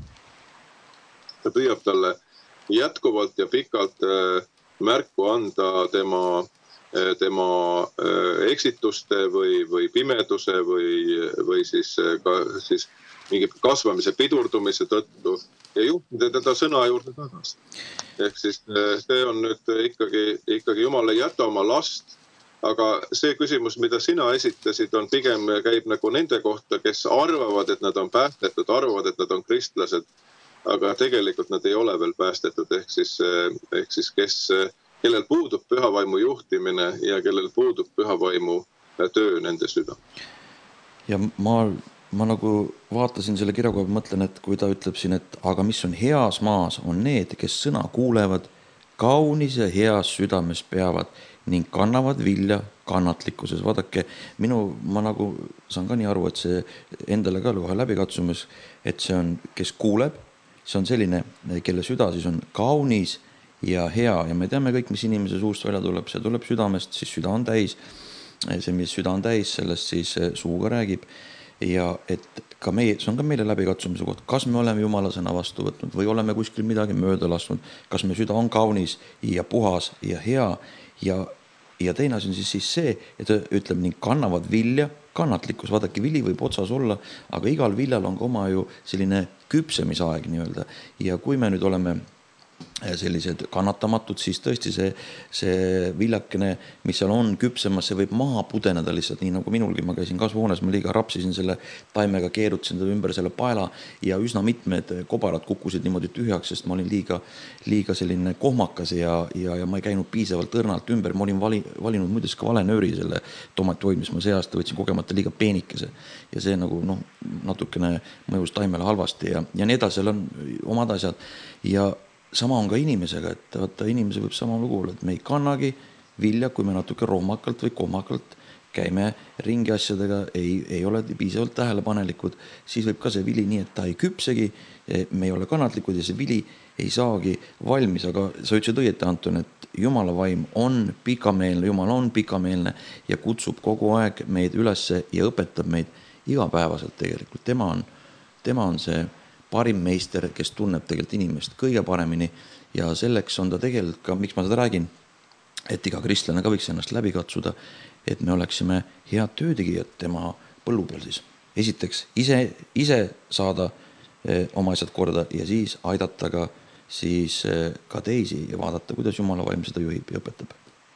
Ta püüab talle jätkuvalt ja pikalt märku anda tema tema eksituste või, või pimeduse või, või siis, ka, siis mingi kasvamise pidurdumise tõttu ja juhtida teda sõna juurde tagasi. Ehk siis see on nüüd ikkagi, ikkagi Jumal ei jäta oma last, aga see küsimus, mida sina esitasid, on pigem käib nagu nende kohta, kes arvavad, et nad on päästetud, arvavad, et nad on kristlased, aga tegelikult nad ei ole veel päästetud, ehk siis, ehk siis kes kellel puudub pühavaimu juhtimine ja kellel puudub pühavaimu töö nende süda. Ja ma, ma nagu vaatasin selle kirjakoha, mõtlen, et kui ta ütleb siin, et aga mis on heas maas, on need, kes sõna kuulevad, kaunis ja heas südames peavad ning kannavad vilja kannatlikkuses. Vaadake, minu, ma nagu saan ka nii aru, et see endale ka kohe läbi katsumus, et see on, kes kuuleb, see on selline, kelle süda siis on kaunis ja hea ja me teame kõik, mis inimese suust välja tuleb, see tuleb südamest, siis süda on täis, see, mis süda on täis, sellest siis suuga räägib ja et ka meie, see on ka meile läbikatsumise koht, kas me oleme Jumala sõna vastu võtnud või oleme kuskil midagi mööda lasknud, kas me süda on kaunis ja puhas ja hea ja ja teine asi on siis, siis see, et ütleb nii, kannavad vilja, kannatlikkus, vaadake, vili võib otsas olla, aga igal viljal on ka oma ju selline küpsemisaeg nii-öelda. Ja kui me nüüd oleme sellised kannatamatud, siis tõesti see, see viljakene, mis seal on küpsemas, see võib maha pudeneda lihtsalt, nii nagu minulgi, ma käisin kasvuhoones, ma liiga rapsisin selle taimega, keerutasin ta ümber selle paela ja üsna mitmed kobarad kukkusid niimoodi tühjaks, sest ma olin liiga, liiga selline kohmakas ja, ja, ja ma ei käinud piisavalt õrnalt ümber, ma olin vali, valinud muides ka vale nööri selle tomati hoidmis, ma see aasta võtsin kogemata liiga peenikese ja see nagu noh, natukene mõjus taimele halvasti ja, ja nii edasi, seal on omad asjad ja sama on ka inimesega, et vaata, inimese võib sama lugu olla, et me ei kannagi vilja, kui me natuke rohmakalt või kohmakalt käime ringi asjadega, ei, ei ole piisavalt tähelepanelikud, siis võib ka see vili nii, et ta ei küpsegi, me ei ole kannatlikud ja see vili ei saagi valmis, aga sa ütlesid õieti, Anton, et Jumala vaim on pikameelne, Jumal on pikameelne ja kutsub kogu aeg meid ülesse ja õpetab meid igapäevaselt tegelikult. Tema on, tema on see parim meister, kes tunneb tegelikult inimest kõige paremini ja selleks on ta tegelikult ka, miks ma seda räägin, et iga kristlane ka võiks ennast läbi katsuda, et me oleksime head töötegijad tema põllu peal siis. Esiteks ise, ise saada eh, oma asjad korda ja siis aidata ka, siis, eh, ka teisi ja vaadata, kuidas Jumala vaim seda juhib ja õpetab.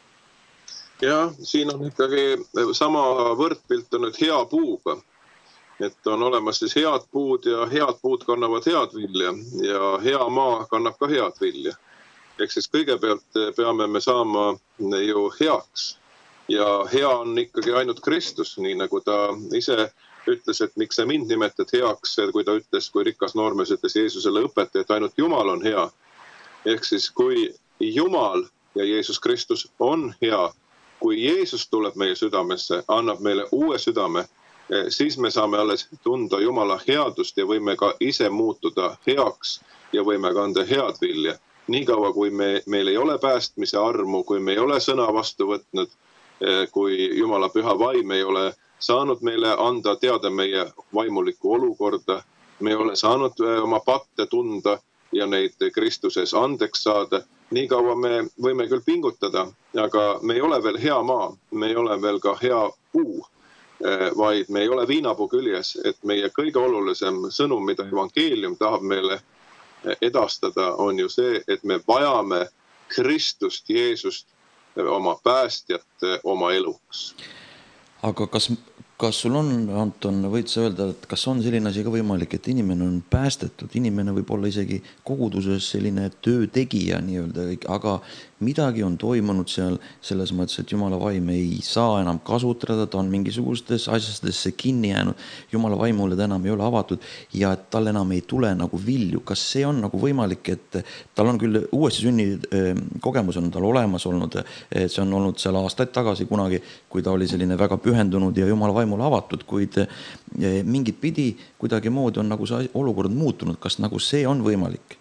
Ja, siin on ikkagi sama võrdpilt on nüüd hea puuga. Et on olemas siis head puud ja head puud kannavad head vilja ja hea maa kannab ka head vilja. Ehk siis kõigepealt peame me saama ju heaks ja hea on ikkagi ainult Kristus, nii nagu ta ise ütles, et miks sa mind nimetad heaks, kui ta ütles, kui rikas noormees ütles Jeesusele õpetaja, et ainult Jumal on hea. Ehk siis kui Jumal ja Jeesus Kristus on hea, kui Jeesus tuleb meie südamesse, annab meile uue südame, siis me saame alles tunda Jumala headust ja võime ka ise muutuda heaks ja võime kanda head vilja. Nii kaua, kui me, meil ei ole päästmise armu, kui me ei ole sõna vastu võtnud, kui Jumala püha vaim ei ole saanud meile anda teada meie vaimulikku olukorda, me ei ole saanud oma patte tunda ja neid Kristuses andeks saada, nii kaua me võime küll pingutada, aga me ei ole veel hea maa, me ei ole veel ka hea puu, vaid me ei ole viinapuu küljes, et meie kõige olulisem sõnum, mida evangeelium tahab meile edastada, on ju see, et me vajame Kristust, Jeesust, oma päästjat, oma eluks. Aga kas, kas sul on, Anton, võid sa öelda, et kas on selline asi ka võimalik, et inimene on päästetud, inimene võib olla isegi koguduses selline töötegija nii-öelda, aga midagi on toimunud seal selles mõttes, et Jumala vaim ei saa enam kasutada, ta on mingisugustes asjadesse kinni jäänud, Jumala vaimule ta enam ei ole avatud ja et tal enam ei tule nagu vilju. Kas see on nagu võimalik, et tal on küll uuesti sünni kogemus on tal olemas olnud, et see on olnud seal aastaid tagasi kunagi, kui ta oli selline väga pühendunud ja Jumala vaimule avatud, kuid mingit pidi kuidagi moodi on nagu see olukord muutunud. Kas nagu see on võimalik?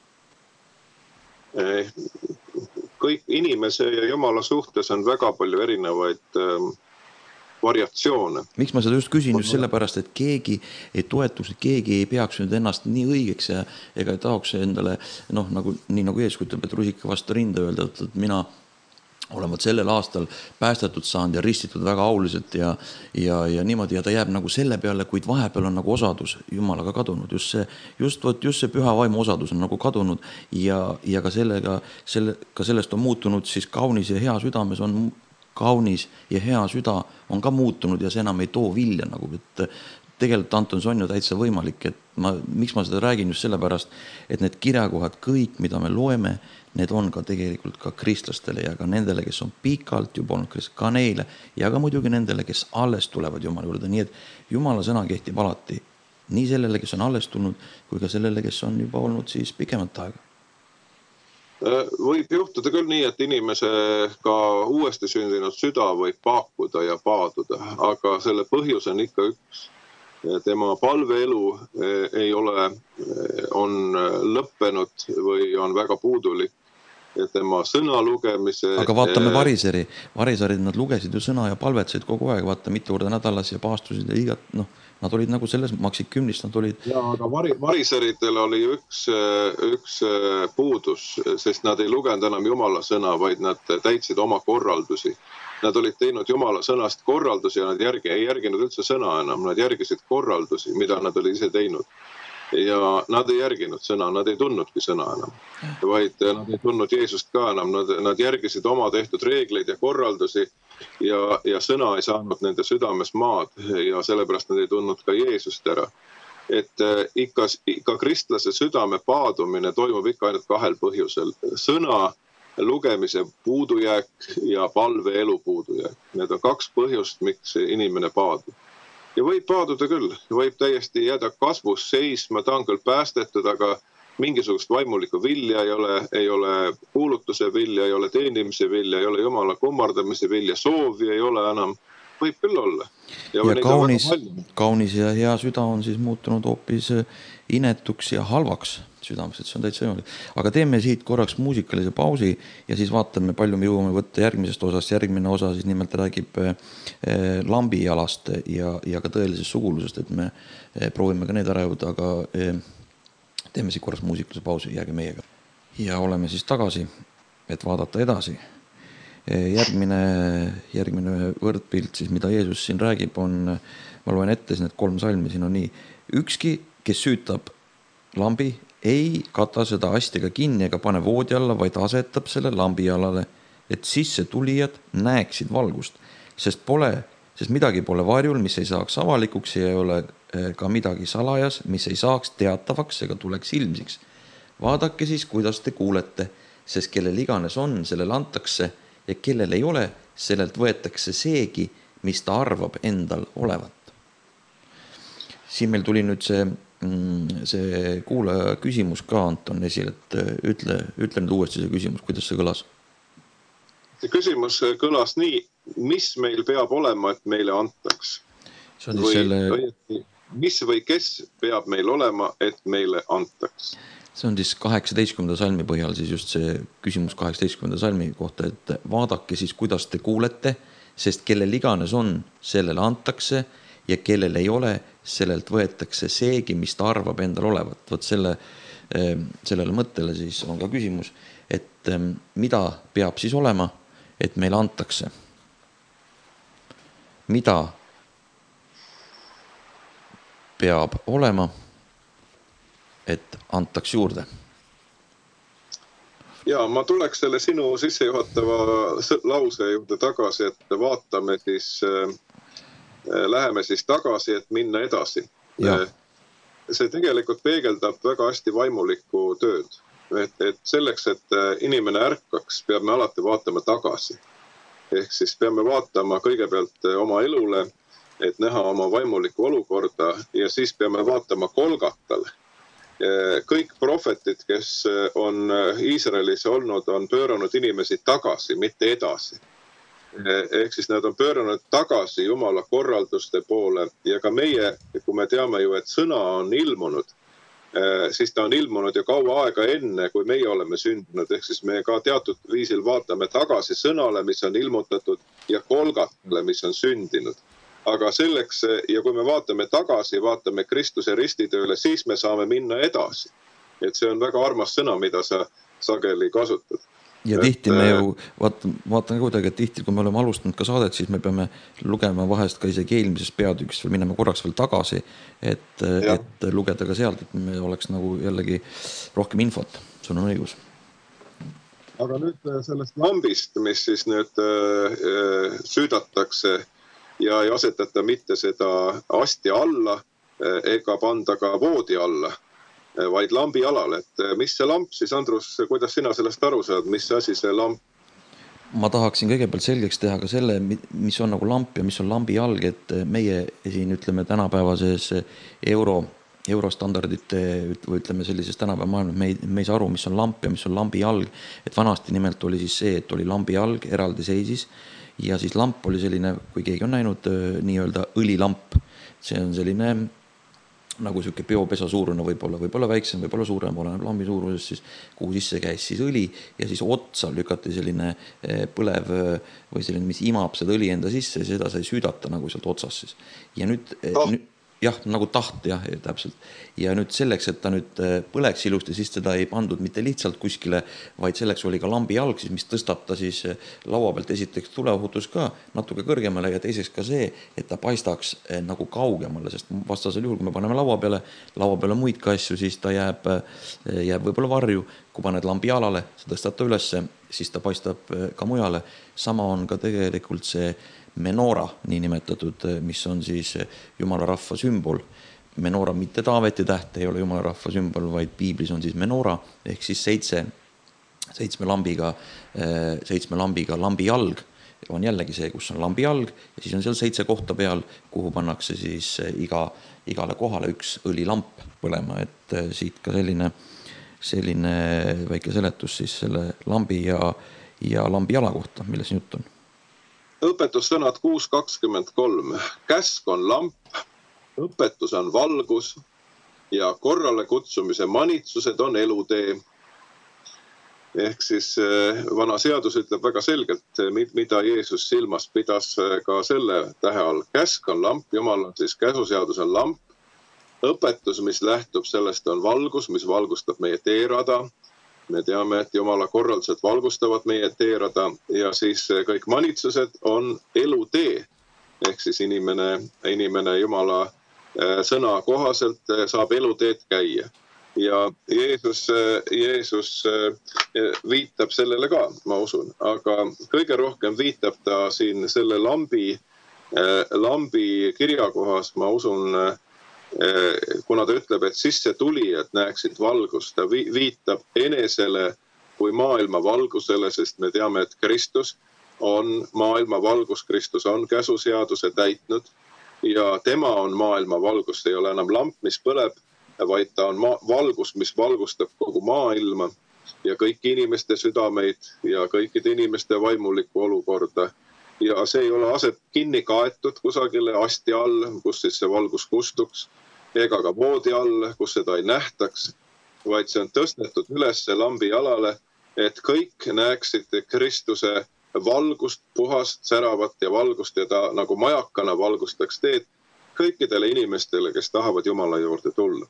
Eh. Kõik inimese ja Jumala suhtes on väga palju erinevaid ähm, variatsioone. Miks ma seda just küsin just sellepärast, et keegi ei toetuks, et keegi ei peaks nüüd ennast nii õigeks ja ega ei tahaks endale, noh, nagu, nii nagu Jeesus ütleb, et rusika vastu rinda öelda, et mina olevat sellel aastal päästetud saanud ja ristitud väga auliselt ja, ja, ja niimoodi ja ta jääb nagu selle peale, kuid vahepeal on nagu osadus Jumalaga kadunud. Just see, just, võt, just see püha vaimu osadus on nagu kadunud ja, ja ka, sellega, selle, ka sellest on muutunud siis kaunis ja hea südames on kaunis ja hea süda on ka muutunud ja see enam ei too vilja nagu, et tegelikult Anton, see on ju täitsa võimalik, et ma, miks ma seda räägin just sellepärast, et need kirjakohad kõik, mida me loeme, need on ka tegelikult ka kristlastele ja ka nendele, kes on pikalt juba olnud krist, ka neile ja ka muidugi nendele, kes alles tulevad Jumala juurde. Nii et Jumala sõna kehtib alati nii sellele, kes on alles tulnud, kui ka sellele, kes on juba olnud siis pikemat aega. Võib juhtuda küll nii, et inimese ka uuesti sündinud süda võib paakuda ja paaduda, aga selle põhjus on ikka üks. Tema palveelu ei ole, on lõppenud või on väga puudulik. Ja tema sõna lugemise... Aga vaatame Variseri. Variserid nad lugesid ju sõna ja palvetseid kogu aeg, vaata mitu korda nädalas ja paastusid ja igat, noh, nad olid nagu selles maksikümnist, nad olid... Ja, aga vari, variseridel oli üks, üks puudus, sest nad ei lugenud enam Jumala sõna, vaid nad täitsid oma korraldusi. Nad olid teinud Jumala sõnast korraldusi ja nad järgi, ei järginud üldse sõna enam, nad järgisid korraldusi, mida nad olid ise teinud. Ja nad ei järginud sõna, nad ei tundnudki sõna enam, vaid nad ei tundnud Jeesust ka enam, nad, nad järgisid oma tehtud reegleid ja korraldusi ja, ja sõna ei saanud nende südames maad ja sellepärast nad ei tundnud ka Jeesust ära. Et ikka, ikka kristlase südame paadumine toimub ikka ainult kahel põhjusel. Sõna lugemise puudujääk ja palve elu puudujääk. Need on kaks põhjust, miks inimene paadub. Ja võib paaduda küll, võib täiesti jääda kasvus seisma, ta on küll päästetud, aga mingisugust vaimulikku vilja ei ole, ei ole kuulutuse vilja, ei ole teenimise vilja, ei ole Jumala kummardamise vilja, soovi ei ole enam, võib küll olla. Ja, ja kaunis, kaunis ja hea süda on siis muutunud hoopis inetuks ja halvaks südameks, et see on täitsa võimalik. Aga teeme siit korraks muusikalise pausi ja siis vaatame, palju me jõuame võtta järgmisest osast. Järgmine osa siis nimelt räägib lambijalast ja, ja ka tõelisest sugulusest, et me proovime ka need ära jõuda, aga teeme siit korraks muusikalise pausi, jääge meiega. Ja oleme siis tagasi, et vaadata edasi. Järgmine, järgmine võrdpilt, siis, mida Jeesus siin räägib, on, ma loen ette siin, et kolm salmi siin on nii. Ükski, kes süütab lambi, ei kata seda astiga kinni ega pane voodi alla, vaid asetab selle lambi jalale, et sisse tulijad näeksid valgust, sest pole, sest midagi pole varjul, mis ei saaks avalikuks ja ei ole ka midagi salajas, mis ei saaks teatavaks ega tuleks ilmsiks. Vaadake siis, kuidas te kuulete, sest kellel iganes on, sellel antakse ja kellel ei ole, sellelt võetakse seegi, mis ta arvab endal olevat. Siin meil tuli nüüd see see kuulaja küsimus ka, Anton, esil, et ütle, ütle nüüd uuesti see küsimus, kuidas see kõlas? See küsimus kõlas nii, mis meil peab olema, et meile antaks? See on või, selle... Mis või kes peab meil olema, et meile antaks? See on siis kaheksateistkümnenda salmi põhjal, siis just see küsimus kaheksateistkümnenda salmi kohta, et vaadake siis, kuidas te kuulete, sest kellel iganes on, sellele antakse ja kellel ei ole, sellelt võetakse seegi, mis ta arvab endal olevat. Võt selle, sellele mõttele siis on ka küsimus, et mida peab siis olema, et meile antakse? Mida peab olema, et antaks juurde? Ja ma tuleks selle sinu sissejuhatava lause juurde tagasi, et vaatame siis... Läheme siis tagasi, et minna edasi. Ja. See tegelikult peegeldab väga hästi vaimulikku tööd. Et, et selleks, et inimene ärkaks, peab me alati vaatama tagasi. Ehk siis peame vaatama kõigepealt oma elule, et näha oma vaimulikku olukorda ja siis peame vaatama Golgatale. Kõik prohvetid, kes on Iisraelis olnud, on pööranud inimesi tagasi, mitte edasi. Ehk siis nad on pööranud tagasi Jumala korralduste poole ja ka meie, kui me teame ju, et sõna on ilmunud, siis ta on ilmunud ju kaua aega enne, kui meie oleme sündinud. Ehk siis me ka teatud viisil vaatame tagasi sõnale, mis on ilmutatud ja Golgatale, mis on sündinud. Aga selleks, ja kui me vaatame tagasi, vaatame Kristuse ristitööle, siis me saame minna edasi. Et see on väga armas sõna, mida sa sageli kasutad. Ja tihti me ju, vaatan, vaatan kuidagi, et tihti, kui me oleme alustanud ka saadet, siis me peame lugema vahest ka isegi eelmisest peatükist või minema korraks veel tagasi, et, et lugeda ka sealt, et me oleks nagu jällegi rohkem infot. Sul on õigus. Aga nüüd sellest lambist, mis siis nüüd äh, süüdatakse ja ei asetata mitte seda asti alla ega panda ka voodi alla, vaid lambi alal, et mis see lamp siis, Andrus, kuidas sina sellest aru saad, mis asi see lamp? Ma tahaksin kõigepealt selgeks teha ka selle, mis on nagu lamp ja mis on lambi jalg, et meie siin ütleme tänapäevases euro, eurostandardite või ütleme sellises tänapäeva maailmas, me ei, me ei saa aru, mis on lamp ja mis on lambi jalg, et vanasti nimelt oli siis see, et oli lambi jalg, eraldi seisis ja siis lamp oli selline, kui keegi on näinud nii-öelda õlilamp, see on selline nagu selline biopesa suurune võib-olla, võib-olla väiksem, võib-olla suurem, oleneb lambi suurusest, siis kuhu sisse käis siis õli ja siis otsa lükati selline põlev või selline, mis imab seda õli enda sisse ja seda sai süüdata nagu sealt otsas siis. Ja nüüd, oh, nüüd... jah, nagu taht, jah, täpselt. Ja nüüd selleks, et ta nüüd põleks ilusti, siis teda ei pandud mitte lihtsalt kuskile, vaid selleks oli ka lambi jalg, siis, mis tõstab ta siis laua pealt esiteks tuleohutus ka natuke kõrgemale ja teiseks ka see, et ta paistaks nagu kaugemale, sest vastasel juhul, kui me paneme laua peale, laua peale muid ka asju, siis ta jääb, jääb võib-olla varju, kui paned lambi jalale, sa tõstad ta ülesse, siis ta paistab ka mujale. Sama on ka tegelikult see menora, nii nimetatud, mis on siis Jumala rahva sümbol. Menora mitte Taaveti täht, ei ole Jumala rahva sümbol, vaid piiblis on siis menora, ehk siis seitse, seitsme lambiga, seitsme lambiga lambi jalg. On jällegi see, kus on lambi jalg ja siis on seal seitse kohta peal, kuhu pannakse siis iga, igale kohale üks õlilamp põlema, et siit ka selline, selline väike seletus siis selle lambi ja, ja lambi jala kohta, milles jutt on. Õpetussõnad kuus kakskümmend kolm. Käsk on lamp, õpetus on valgus ja korrale kutsumise manitsused on elutee. Ehk siis vana seadus ütleb väga selgelt, mida Jeesus silmas pidas ka selle tähe all. Käsk on lamp, Jumal on siis käsuseadus on lamp. Õpetus, mis lähtub sellest, on valgus, mis valgustab meie teerada. Me teame, et Jumala korraldused valgustavad meie teerada ja siis kõik manitsused on elutee. Ehk siis inimene, inimene Jumala sõna kohaselt saab eluteed käia. Ja Jeesus, Jeesus viitab sellele ka, ma usun. Aga kõige rohkem viitab ta siin selle lambi, lambi kirjakohas, ma usun, kuna ta ütleb, et sisse tuli, et näeksid valgust, ta viitab enesele kui maailma valgusele, sest me teame, et Kristus on maailma valgus, Kristus on käsuseaduse täitnud ja tema on maailma valgus, ei ole enam lamp, mis põleb, vaid ta on valgus, mis valgustab kogu maailma ja kõiki inimeste südameid ja kõikide inimeste vaimulikku olukorda. Ja see ei ole aset kinni kaetud kusagile asti all, kus siis see valgus kustuks, ega ka voodi all, kus seda ei nähtaks, vaid see on tõstetud üles lambi jalale, et kõik näeksid Kristuse valgust, puhast, säravat ja valgust ja ta nagu majakana valgustaks teed kõikidele inimestele, kes tahavad Jumala juurde tulla.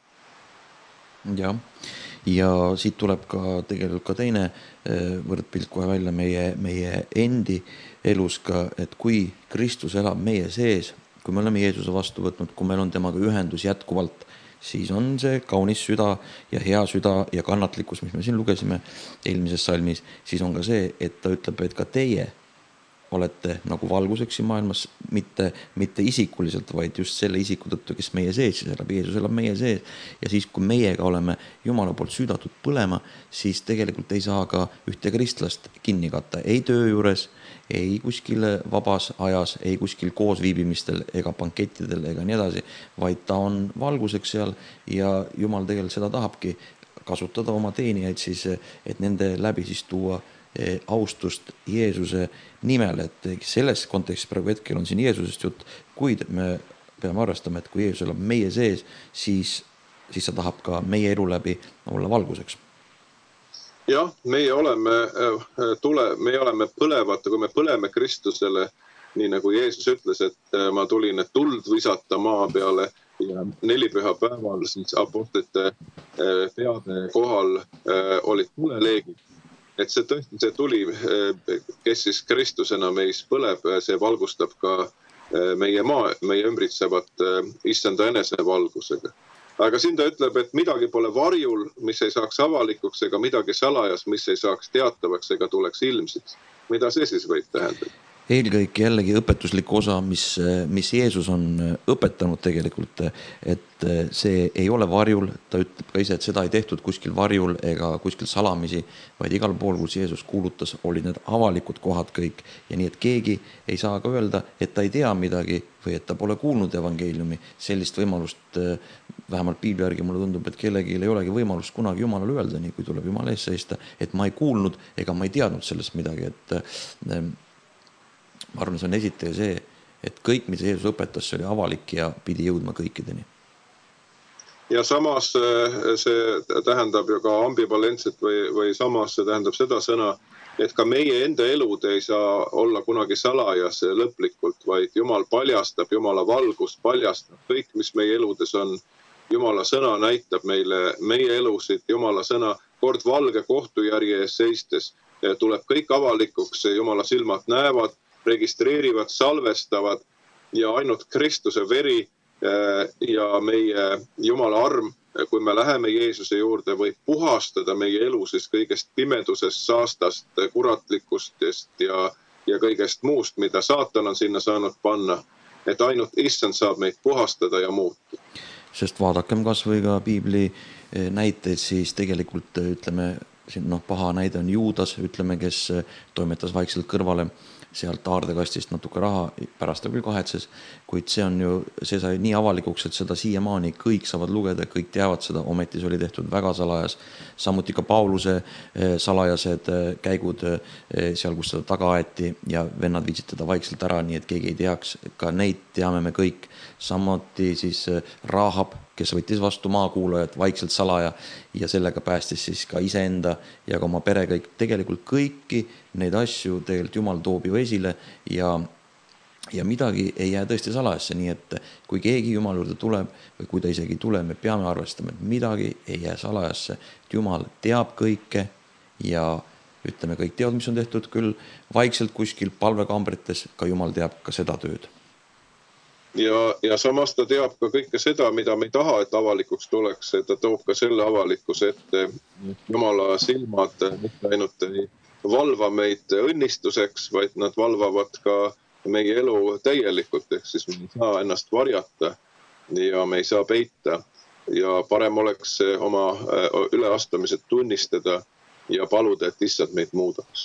Ja, ja siit tuleb ka tegelikult ka teine võrdpilt kohe välja meie, meie endi elus ka, et kui Kristus elab meie sees, kui me oleme Jeesuse vastu võtnud, kui meil on temaga ühendus jätkuvalt, siis on see kaunis süda ja hea süda ja kannatlikkus, mis me siin lugesime eelmises salmis, siis on ka see, et ta ütleb, et ka teie olete nagu valguseks siin maailmas, mitte, mitte isikuliselt, vaid just selle isiku tõttu, kes meie sees, siis elab Jeesus elab meie sees. Ja siis, kui meiega oleme Jumala poolt südatud põlema, siis tegelikult ei saa ka ühte kristlast kinni katta. Ei töö juures, ei kuskil vabas ajas, ei kuskil koos viibimistel ega bankettidel ega nii edasi, vaid ta on valguseks seal ja Jumal tegelikult seda tahabki kasutada oma teenijaid siis, et nende läbi siis tuua austust Jeesuse nimel, et selles kontekstis praegu hetkel on siin Jeesusest jutt, kuid me peame arvestama, et kui Jeesus elab meie sees, siis, siis ta tahab ka meie elu läbi olla valguseks. Jah, meie oleme, tule, me oleme põlevad, kui me põleme Kristusele, nii nagu Jeesus ütles, et ma tulin, et tuld visata maa peale ja nelipüha päeval siis apostlite peade kohal olid tuleleegid. Et see tõesti, see tuli, kes siis Kristusena meis põleb, see valgustab ka meie maa, meie ümbritsevat issanda enese valgusega. Aga siin ta ütleb, et midagi pole varjul, mis ei saaks avalikuks, ega midagi salajas, mis ei saaks teatavaks, ega tuleks ilmsiks. Mida see siis võib tähendada? Eelkõike jällegi õpetuslik osa, mis, mis Jeesus on õpetanud tegelikult, et see ei ole varjul, ta ütleb ka ise, et seda ei tehtud kuskil varjul ega kuskil salamisi, vaid igal pool, kus Jeesus kuulutas, olid need avalikud kohad kõik ja nii, et keegi ei saa ka öelda, et ta ei tea midagi või et ta pole kuulnud evangeeliumi. Sellist võimalust, vähemalt piibli järgi mulle tundub, et kellegi ei olegi võimalust kunagi Jumalale öelda, nii kui tuleb Jumala ees seista, et ma ei kuulnud ega ma ei teadnud sellest midagi, et ma arvan, see on esitaja see, et kõik, mida Jeesus õpetas, see oli avalik ja pidi jõudma kõikideni. ja samas see tähendab ju ka ambivalentset või, või samas see tähendab seda sõna, et ka meie enda elud ei saa olla kunagi salajas lõplikult, vaid Jumal paljastab, Jumala valgus paljastab kõik, mis meie eludes on. Jumala sõna näitab meile meie elusid, Jumala sõna kord valge kohtujärje ees seistes tuleb kõik avalikuks, Jumala silmad näevad, registreerivad, salvestavad ja ainult Kristuse veri ja meie Jumala arm, kui me läheme Jeesuse juurde, võib puhastada meie elu siis kõigest pimedusest, saastast, kuratlikustest ja, ja kõigest muust, mida saatan on sinna saanud panna, et ainult Issand saab meid puhastada ja muuta. Sest vaadakem kas või ka piibli näiteid, siis tegelikult ütleme, siin noh, paha näide on Juudas, ütleme, kes toimetas vaikselt kõrvale sealt aardekastist natuke raha, pärast ta küll kahetses, kuid see on ju, see sai nii avalikuks, et seda siiamaani kõik saavad lugeda, kõik teavad seda, ometi see oli tehtud väga salajas. Samuti ka Pauluse salajased käigud seal, kus seda taga aeti ja vennad viitsid teda vaikselt ära, nii et keegi ei teaks, ka neid teame me kõik. Samuti siis Rahab, kes võttis vastu maakuulajad vaikselt salaja ja sellega päästis siis ka iseenda ja ka oma pere kõik. Tegelikult kõiki neid asju tegelikult Jumal toob ju esile ja, ja midagi ei jää tõesti salajasse, nii et kui keegi Jumal juurde tuleb või kui ta isegi tuleb, me peame arvestama, et midagi ei jää salajasse. Jumal teab kõike ja ütleme, kõik teavad, mis on tehtud küll vaikselt kuskil palvekambrites, ka Jumal teab ka seda tööd. Ja, ja samas ta teab ka kõike seda, mida me ei taha, et avalikuks tuleks, et ta toob ka selle avalikkuse ette. Jumala silmad mitte ainult ei valva meid õnnistuseks, vaid nad valvavad ka meie elu täielikult, ehk siis me ei saa ennast varjata ja me ei saa peita. Ja parem oleks oma üleastumised tunnistada ja paluda, et Issand meid muudaks.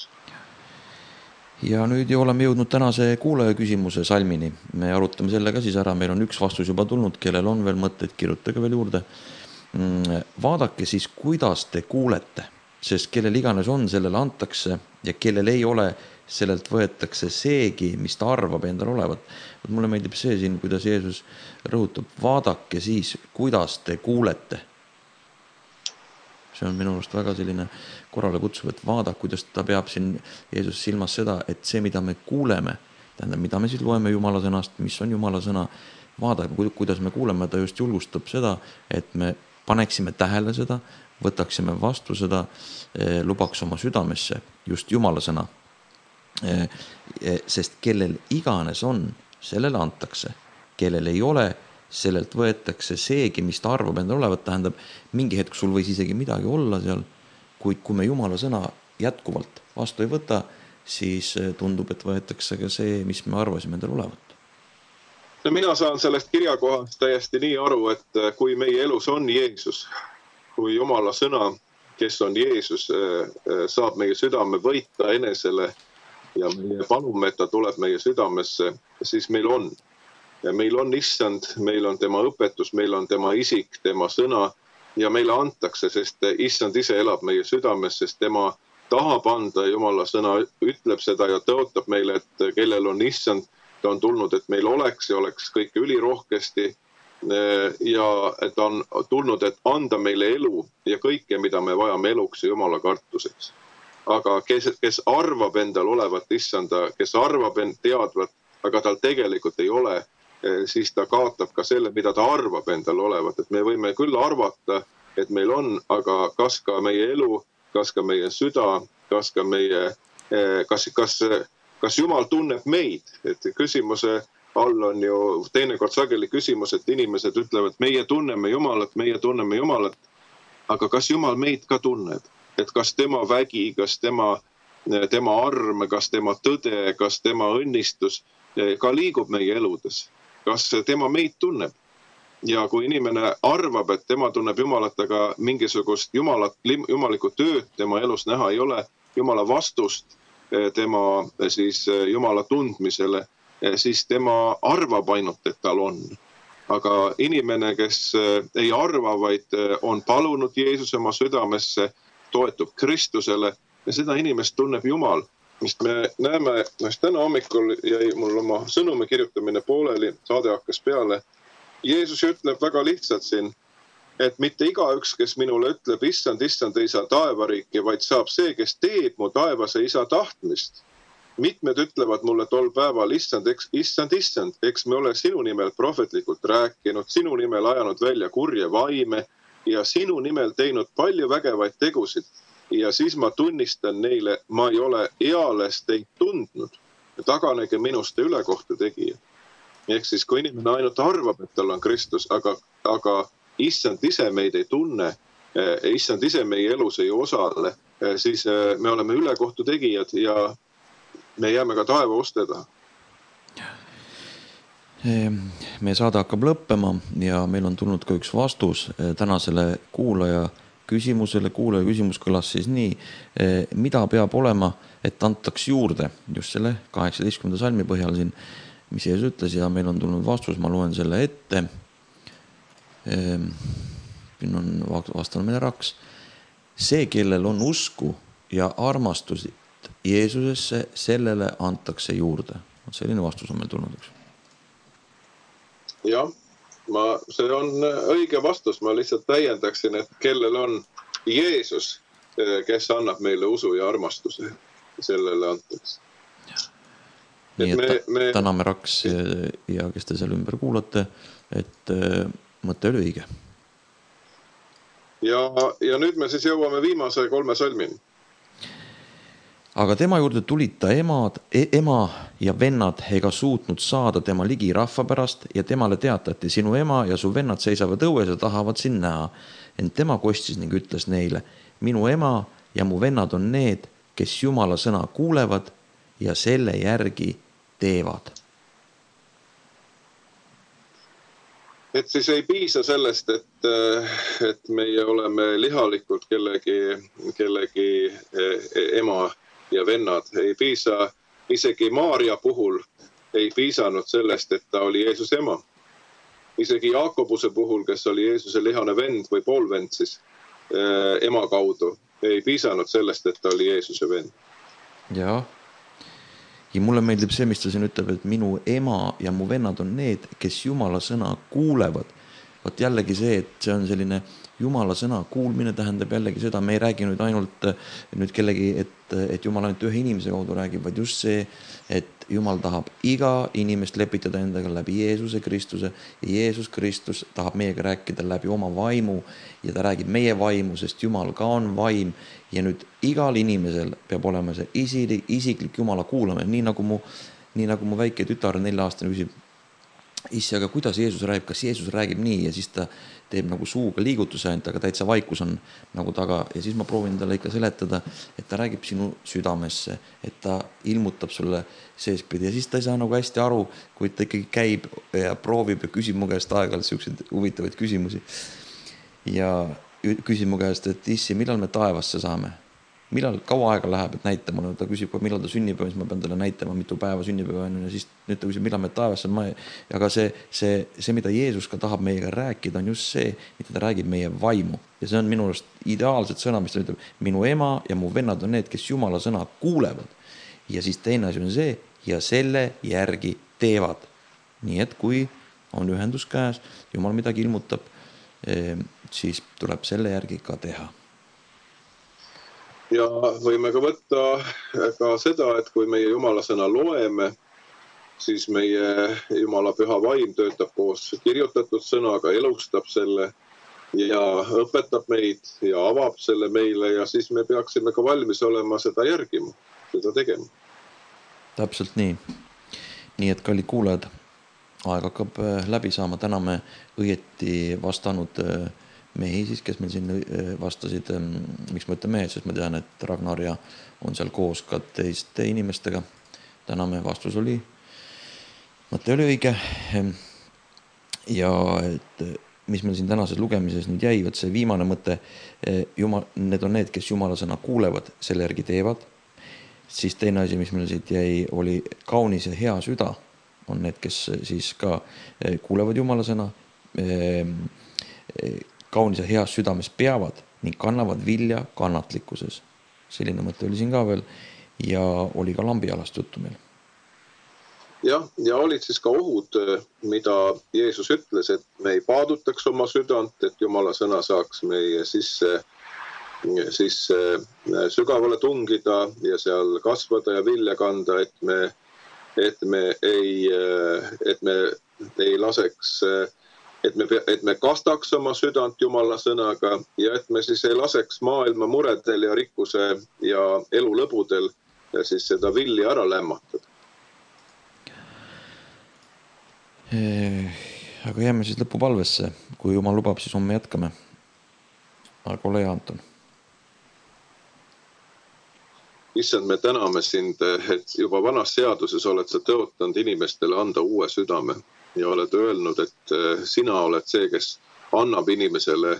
Ja nüüd ju oleme jõudnud tänase kuulaja küsimuse salmini. Me arutame selle ka siis ära, meil on üks vastus juba tulnud, kellel on veel mõtteid, kirjutage veel juurde. Vaadake siis, kuidas te kuulete, sest kellel iganes on, sellele antakse ja kellel ei ole, sellelt võetakse seegi, mis ta arvab endal olevat. Mulle meeldib see siin, kuidas Jeesus rõhutab, vaadake siis, kuidas te kuulete. See on minu arust väga selline korrale kutsuv, et vaada, kuidas ta peab siin Jeesus silmas seda, et see, mida me kuuleme, tähendab, mida me siis loeme Jumala sõnast, mis on Jumala sõna, vaada, kuidas me kuuleme, ta just julgustab seda, et me paneksime tähele seda, võtaksime vastu seda, lubaks oma südamesse just Jumala sõna. Sest kellel iganes on, sellele antakse, kellel ei ole, sellelt võetakse seegi, mis ta arvab endal olevat, tähendab, mingi hetk sul võis isegi midagi olla seal, kuid kui me Jumala sõna jätkuvalt vastu ei võta, siis tundub, et võetakse ka see, mis me arvasime endal olevat. No mina saan sellest kirjakohast täiesti nii aru, et kui meie elus on Jeesus, kui Jumala sõna, kes on Jeesus, saab meie südame võita enesele ja meie palume, et ta tuleb meie südamesse, siis meil on. Ja meil on Issand, meil on tema õpetus, meil on tema isik, tema sõna ja meile antakse, sest Issand ise elab meie südames, sest tema tahab anda, Jumala sõna ütleb seda ja tõotab meile, et kellel on Issand, ta on tulnud, et meil oleks ja oleks kõike ülirohkesti ja et on tulnud, et anda meile elu ja kõike, mida me vajame eluks ja Jumala kartuseks. Aga kes, kes arvab endal olevat Issanda, kes arvab end teadvat, aga tal tegelikult ei ole, siis ta kaotab ka selle, mida ta arvab endal olevat. Et me võime küll arvata, et meil on, aga kas ka meie elu, kas ka meie süda, kas ka meie, kas, kas, kas Jumal tunneb meid? Et küsimuse all on ju teinekord sageli küsimus, et inimesed ütlevad, meie tunneme Jumalat, meie tunneme Jumalat, aga kas Jumal meid ka tunneb? Et kas tema vägi, kas tema, tema arm, kas tema tõde, kas tema õnnistus ka liigub meie eludes? Kas tema meid tunneb? Ja kui inimene arvab, et tema tunneb Jumalat, aga mingisugust Jumalat, jumalikku tööd tema elus näha ei ole, Jumala vastust tema siis Jumala tundmisele, siis tema arvab ainult, et tal on. Aga inimene, kes ei arva, vaid on palunud Jeesuse oma südamesse, toetub Kristusele ja seda inimest tunneb Jumal. Mis me näeme, täna hommikul jäi mul oma sõnumi kirjutamine pooleli, saade hakkas peale. Jeesus ütleb väga lihtsalt siin, et mitte igaüks, kes minule ütleb, issand, issand, ei saa taevariiki, vaid saab see, kes teeb mu taevase isa tahtmist. Mitmed ütlevad mulle tol päeval, issand, eks, issand, issand, eks me ole sinu nimel prohvetlikult rääkinud, sinu nimel ajanud välja kurje vaime ja sinu nimel teinud palju vägevaid tegusid. Ja siis ma tunnistan neile, ma ei ole eales teid tundnud. Taganege minust ülekohtu tegija. Ehk siis, kui inimene ainult arvab, et tal on Kristus, aga, aga issand ise meid ei tunne, issand ise meie elus ei osale, siis me oleme ülekohtu tegijad ja me jääme ka taeva uste taha. Meie saade hakkab lõppema ja meil on tulnud ka üks vastus tänasele kuulaja küsimusele. Kuulaja küsimus kõlas siis nii, mida peab olema, et antaks juurde just selle kaheksateistkümnenda salmi põhjal siin, mis Jeesus ütles, ja meil on tulnud vastus, ma loen selle ette. Siin on vastanud meile Raks. See, kellel on usku ja armastusi Jeesusesse, sellele antakse juurde. Selline vastus on meil tulnud. Jah, ma, see on õige vastus. Ma lihtsalt täiendaksin, et kellel on Jeesus, kes annab meile usu ja armastuse, sellele antakse. Nii et, et me, me... täname Raks ja kes te seal ümber kuulate, et mõte oli õige. Ja, ja nüüd me siis jõuame viimase kolme salmini. Aga tema juurde tulid ta emad, ema ja vennad ega suutnud saada tema ligi rahva pärast ja temale teatati, sinu ema ja su vennad seisavad õues ja tahavad siin näha. Ent tema kostis ning ütles neile, minu ema ja mu vennad on need, kes Jumala sõna kuulevad ja selle järgi teevad. Et siis ei piisa sellest, et, et meie oleme lihalikult kellegi, kellegi ema ja vennad. Ei piisa, isegi Maaria puhul ei piisanud sellest, et ta oli Jeesus ema. Isegi Jaakobuse puhul, kes oli Jeesuse lihane vend või poolvend siis ema kaudu, ei piisanud sellest, et ta oli Jeesuse vend. Jaa. Ja mulle meeldib see, mis ta siin ütleb, et minu ema ja mu vennad on need, kes Jumala sõna kuulevad. Võt jällegi see, et see on selline Jumala sõna kuulmine tähendab jällegi seda, me ei räägi nüüd ainult nüüd kellegi, et, et Jumal ainult ühe inimese kaudu räägib, vaid just see, et Jumal tahab iga inimest lepitada endaga läbi Jeesuse Kristuse ja Jeesus Kristus tahab meiega rääkida läbi oma vaimu ja ta räägib meie vaimu, sest Jumal ka on vaim ja nüüd igal inimesel peab olema see isiklik, isiklik Jumala kuulamine, nii nagu mu, nii nagu mu väike tütar nelja aastane küsib, issi, aga kuidas Jeesus räägib, kas Jeesus räägib nii ja siis ta teeb nagu suuga liigutuse ainult, aga täitsa vaikus on nagu taga ja siis ma proovin talle ikka seletada, et ta räägib sinu südamesse, et ta ilmutab sulle seespidi ja siis ta ei saa nagu hästi aru, kui ta ikkagi käib ja proovib ja küsib mu käest aeg-ajalt selliseid huvitavaid küsimusi ja küsib mu käest, et issi, millal me taevasse saame? Millal kaua aega läheb, et näita mulle, ta küsib, millal ta sünnipäev, siis ma pean talle näitama, mitu päeva sünnipäeva on ja siis nüüd ta küsib, millal me taevasse on. Aga see, see, see, mida Jeesus ka tahab meiega rääkida, on just see, mida ta räägib meie vaimu. Ja see on minu arust ideaalset sõna, mis ta ütleb, minu ema ja mu vennad on need, kes Jumala sõna kuulevad. Ja siis teine asi on see ja selle järgi teevad. Nii et kui on ühendus käes, Jumal midagi ilmutab, siis tuleb selle järgi ka teha. Ja võime ka võtta ka seda, et kui meie Jumala sõna loeme, siis meie Jumala püha vaim töötab koos kirjutatud sõnaga, elustab selle ja õpetab meid ja avab selle meile ja siis me peaksime ka valmis olema seda järgima, seda tegema. Täpselt nii. Nii et kallid kuulajad, aeg hakkab läbi saama. Täna me õieti vastanud mehi siis, kes meil siin vastasid, miks ma ütlen mehed, sest ma tean, et Ragnar ja on seal koos ka teiste inimestega. Täna me vastus oli, mõte oli õige ja et mis meil siin tänases lugemises nüüd jäi, et see viimane mõte, Jumal, need on need, kes Jumala sõna kuulevad, selle järgi teevad. Siis teine asi, mis meil siit jäi, oli kaunis ja hea süda, on need, kes siis ka kuulevad Jumala sõna, kaunis ja heas südames peavad ning kannavad vilja kannatlikkuses. Selline mõte oli siin ka veel ja oli ka lambialast juttu meil. jah, ja olid siis ka ohud, mida Jeesus ütles, et me ei paadutaks oma südant, et Jumala sõna saaks meie sisse, sisse sügavale tungida ja seal kasvada ja vilja kanda, et me, et me ei, et me ei laseks, et me, et me kastaks oma südant Jumala sõnaga ja et me siis ei laseks maailma muredel ja rikkuse ja elu lõbudel ja siis seda villi ära lämmatada. Aga jääme siis lõpupalvesse, kui Jumal lubab, siis homme jätkame. Aga ole hea, Anton. Issand, me täname sind, et juba vanas seaduses oled sa tõotanud inimestele anda uue südame ja oled öelnud, et sina oled see, kes annab inimesele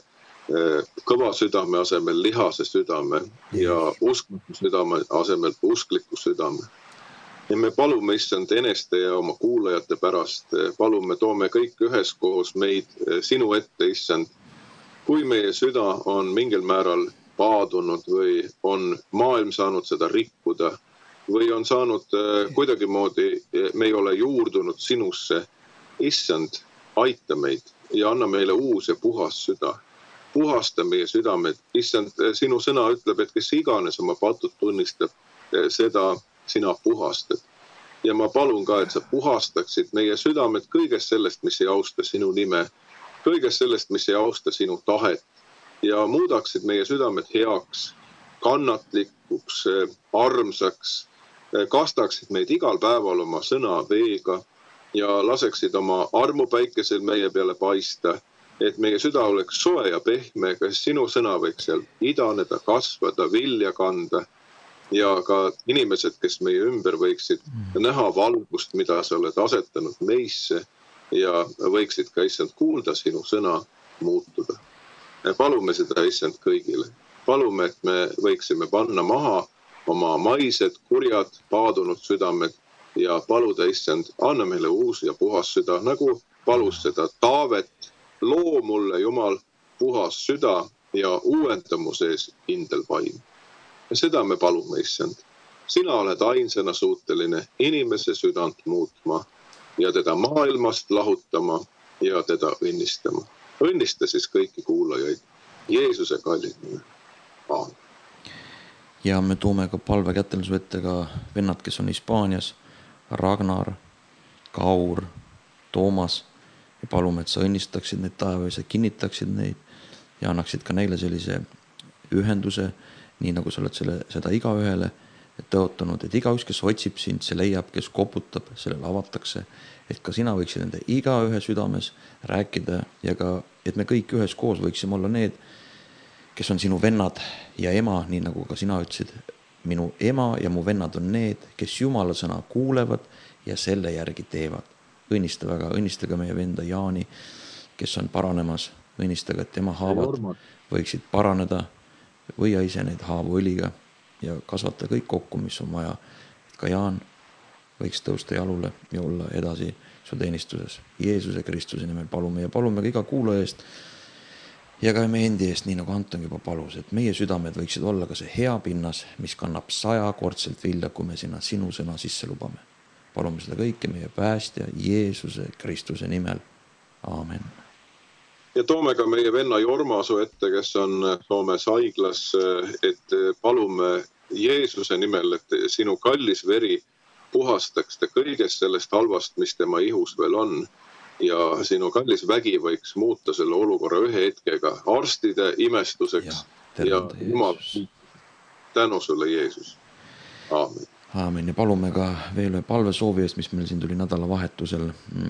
kõva südame asemel lihase südame ja uskliku südame asemel uskliku südame. Ja me palume, issand, eneste ja oma kuulajate pärast, palume, toome kõik üheskoos meid sinu ette, issand. Kui meie süda on mingil määral paadunud või on maailm saanud seda rikkuda või on saanud kuidagi moodi, me ei ole juurdunud sinusse, issand, aita meid ja anna meile uus ja puhas süda. Puhasta meie südamed, issand, sinu sõna ütleb, et kes iganes oma patud tunnistab, seda sina puhastad. Ja ma palun ka, et sa puhastaksid meie südamed kõigest sellest, mis ei austa sinu nime, kõigest sellest, mis ei austa sinu tahet ja muudaksid meie südamed heaks, kannatlikuks, armsaks, kastaksid meid igal päeval oma sõna veega ja laseksid oma armupäikesel meie peale paista, et meie süda oleks soe ja pehme, kas sinu sõna võiks seal idaneda, kasvada, vilja kanda ja ka inimesed, kes meie ümber võiksid näha valgust, mida sa oled asetanud meisse ja võiksid ka issand kuulda sinu sõna muutuda. Palume seda issand kõigile. Palume, et me võiksime panna maha oma maised, kurjad, paadunud südamed ja paluda issand, anna meile uus ja puhas süda, nagu palus seda Taavet, loo mulle Jumal puhas süda ja uuenda mu sees kindel vaim. Ja seda me palume, issand. Sina oled ainsana suuteline inimese südant muutma ja teda maailmast lahutama ja teda õnnistama. Õnnista siis kõiki kuulajaid Jeesuse kallimine. Aamen. Ja me toome ka palve kättelensu ette ka vennad, kes on Hispaanias, Ragnar, Kaur, Toomas ja palume, et sa õnnistaksid neid taevas ja kinnitaksid neid ja annaksid ka neile sellise ühenduse, nii nagu sa oled selle, seda iga ühele tõotanud, et igaüks, kes otsib sind, see leiab, kes koputab, sellele avatakse, et ka sina võiksid nende iga ühe südames rääkida ja ka, et me kõik ühes koos võiksime olla need, kes on sinu vennad ja ema, nii nagu ka sina ütlesid, minu ema ja mu vennad on need, kes Jumala sõna kuulevad ja selle järgi teevad. Õnnista väga, õnnistage meie venda Jaani, kes on paranemas, õnnistage, et tema haavad võiksid paraneda või ise neid haavu õliga ja kasvata kõik kokku, mis on vaja, et ka Jaan võiks tõusta jalule ja olla edasi su teenistuses. Jeesuse Kristuse nimel palume ja palume ka iga kuulaja eest ja ka meie endi eest, nii nagu Anton juba palus, et meie südamed võiksid olla ka see hea pinnas, mis kannab sajakordselt vilja, kui me sinna sinu sõna sisse lubame. Palume seda kõike meie päästja Jeesuse Kristuse nimel. Aamen. Ja toome ka meie venna Jormasu ette, kes on Soomes haiglas, et palume Jeesuse nimel, et sinu kallis veri puhastaks ta kõigest sellest halvast, mis tema ihus veel on. Ja sinu kallis vägi võiks muuta selle olukorra ühe hetkega arstide imestuseks. Ja, ja Jumal, tänu sulle, Jeesus. Aamen. Aamen. Ja palume ka veel palve soovi eest, mis meil siin tuli nädalavahetusel.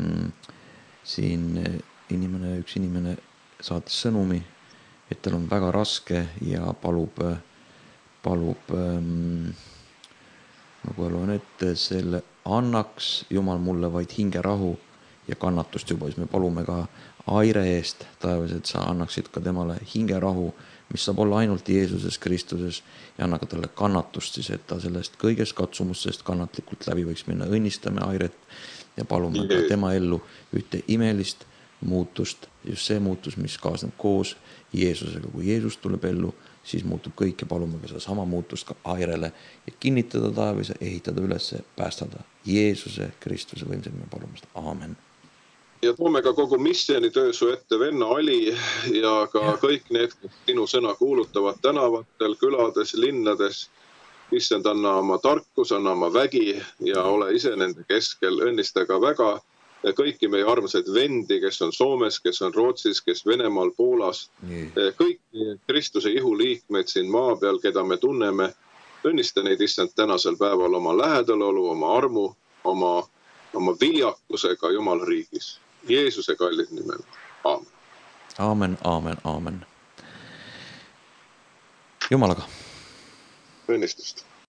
Siin inimene, üks inimene saatis sõnumi, et tal on väga raske ja palub, palub, ähm, nagu loen ette, selle annaks Jumal mulle vaid hingerahu ja kannatust juba. Siis me palume ka Aire eest taevas, et sa annaksid ka temale hingerahu, mis saab olla ainult Jeesuses Kristuses ja anna ka talle kannatust siis, et ta sellest kõigest katsumusest kannatlikult läbi võiks minna. Õnnistame Airet ja palume ka tema ellu ühte imelist muutust, just see muutus, mis kaasneb koos Jeesusega. Kui Jeesus tuleb ellu, siis muutub kõik ja palume ka seda sama muutust ka Airele ja kinnitada taevas ja ehitada üles, päästada Jeesuse Kristuse võimsel me palume seda. Aamen. Ja toome ka kogu missioonitöö su ette, venna Ali, ja ka ja. kõik need, kes sinu sõna kuulutavad tänavatel, külades, linnades. Issand, anna oma tarkus, anna oma vägi ja ole ise nende keskel. Õnnista ka väga kõiki meie armsaid vendi, kes on Soomes, kes on Rootsis, kes Venemaal, Poolas. Nii. Kõik Kristuse ihuliikmed siin maa peal, keda me tunneme. Õnnista neid, issand, tänasel päeval oma lähedalolu, oma armu, oma, oma viljakusega Jumala riigis. Jeesuse kallid nimel. Aamen. Aamen, aamen, aamen. Jumalaga. Õnnistust.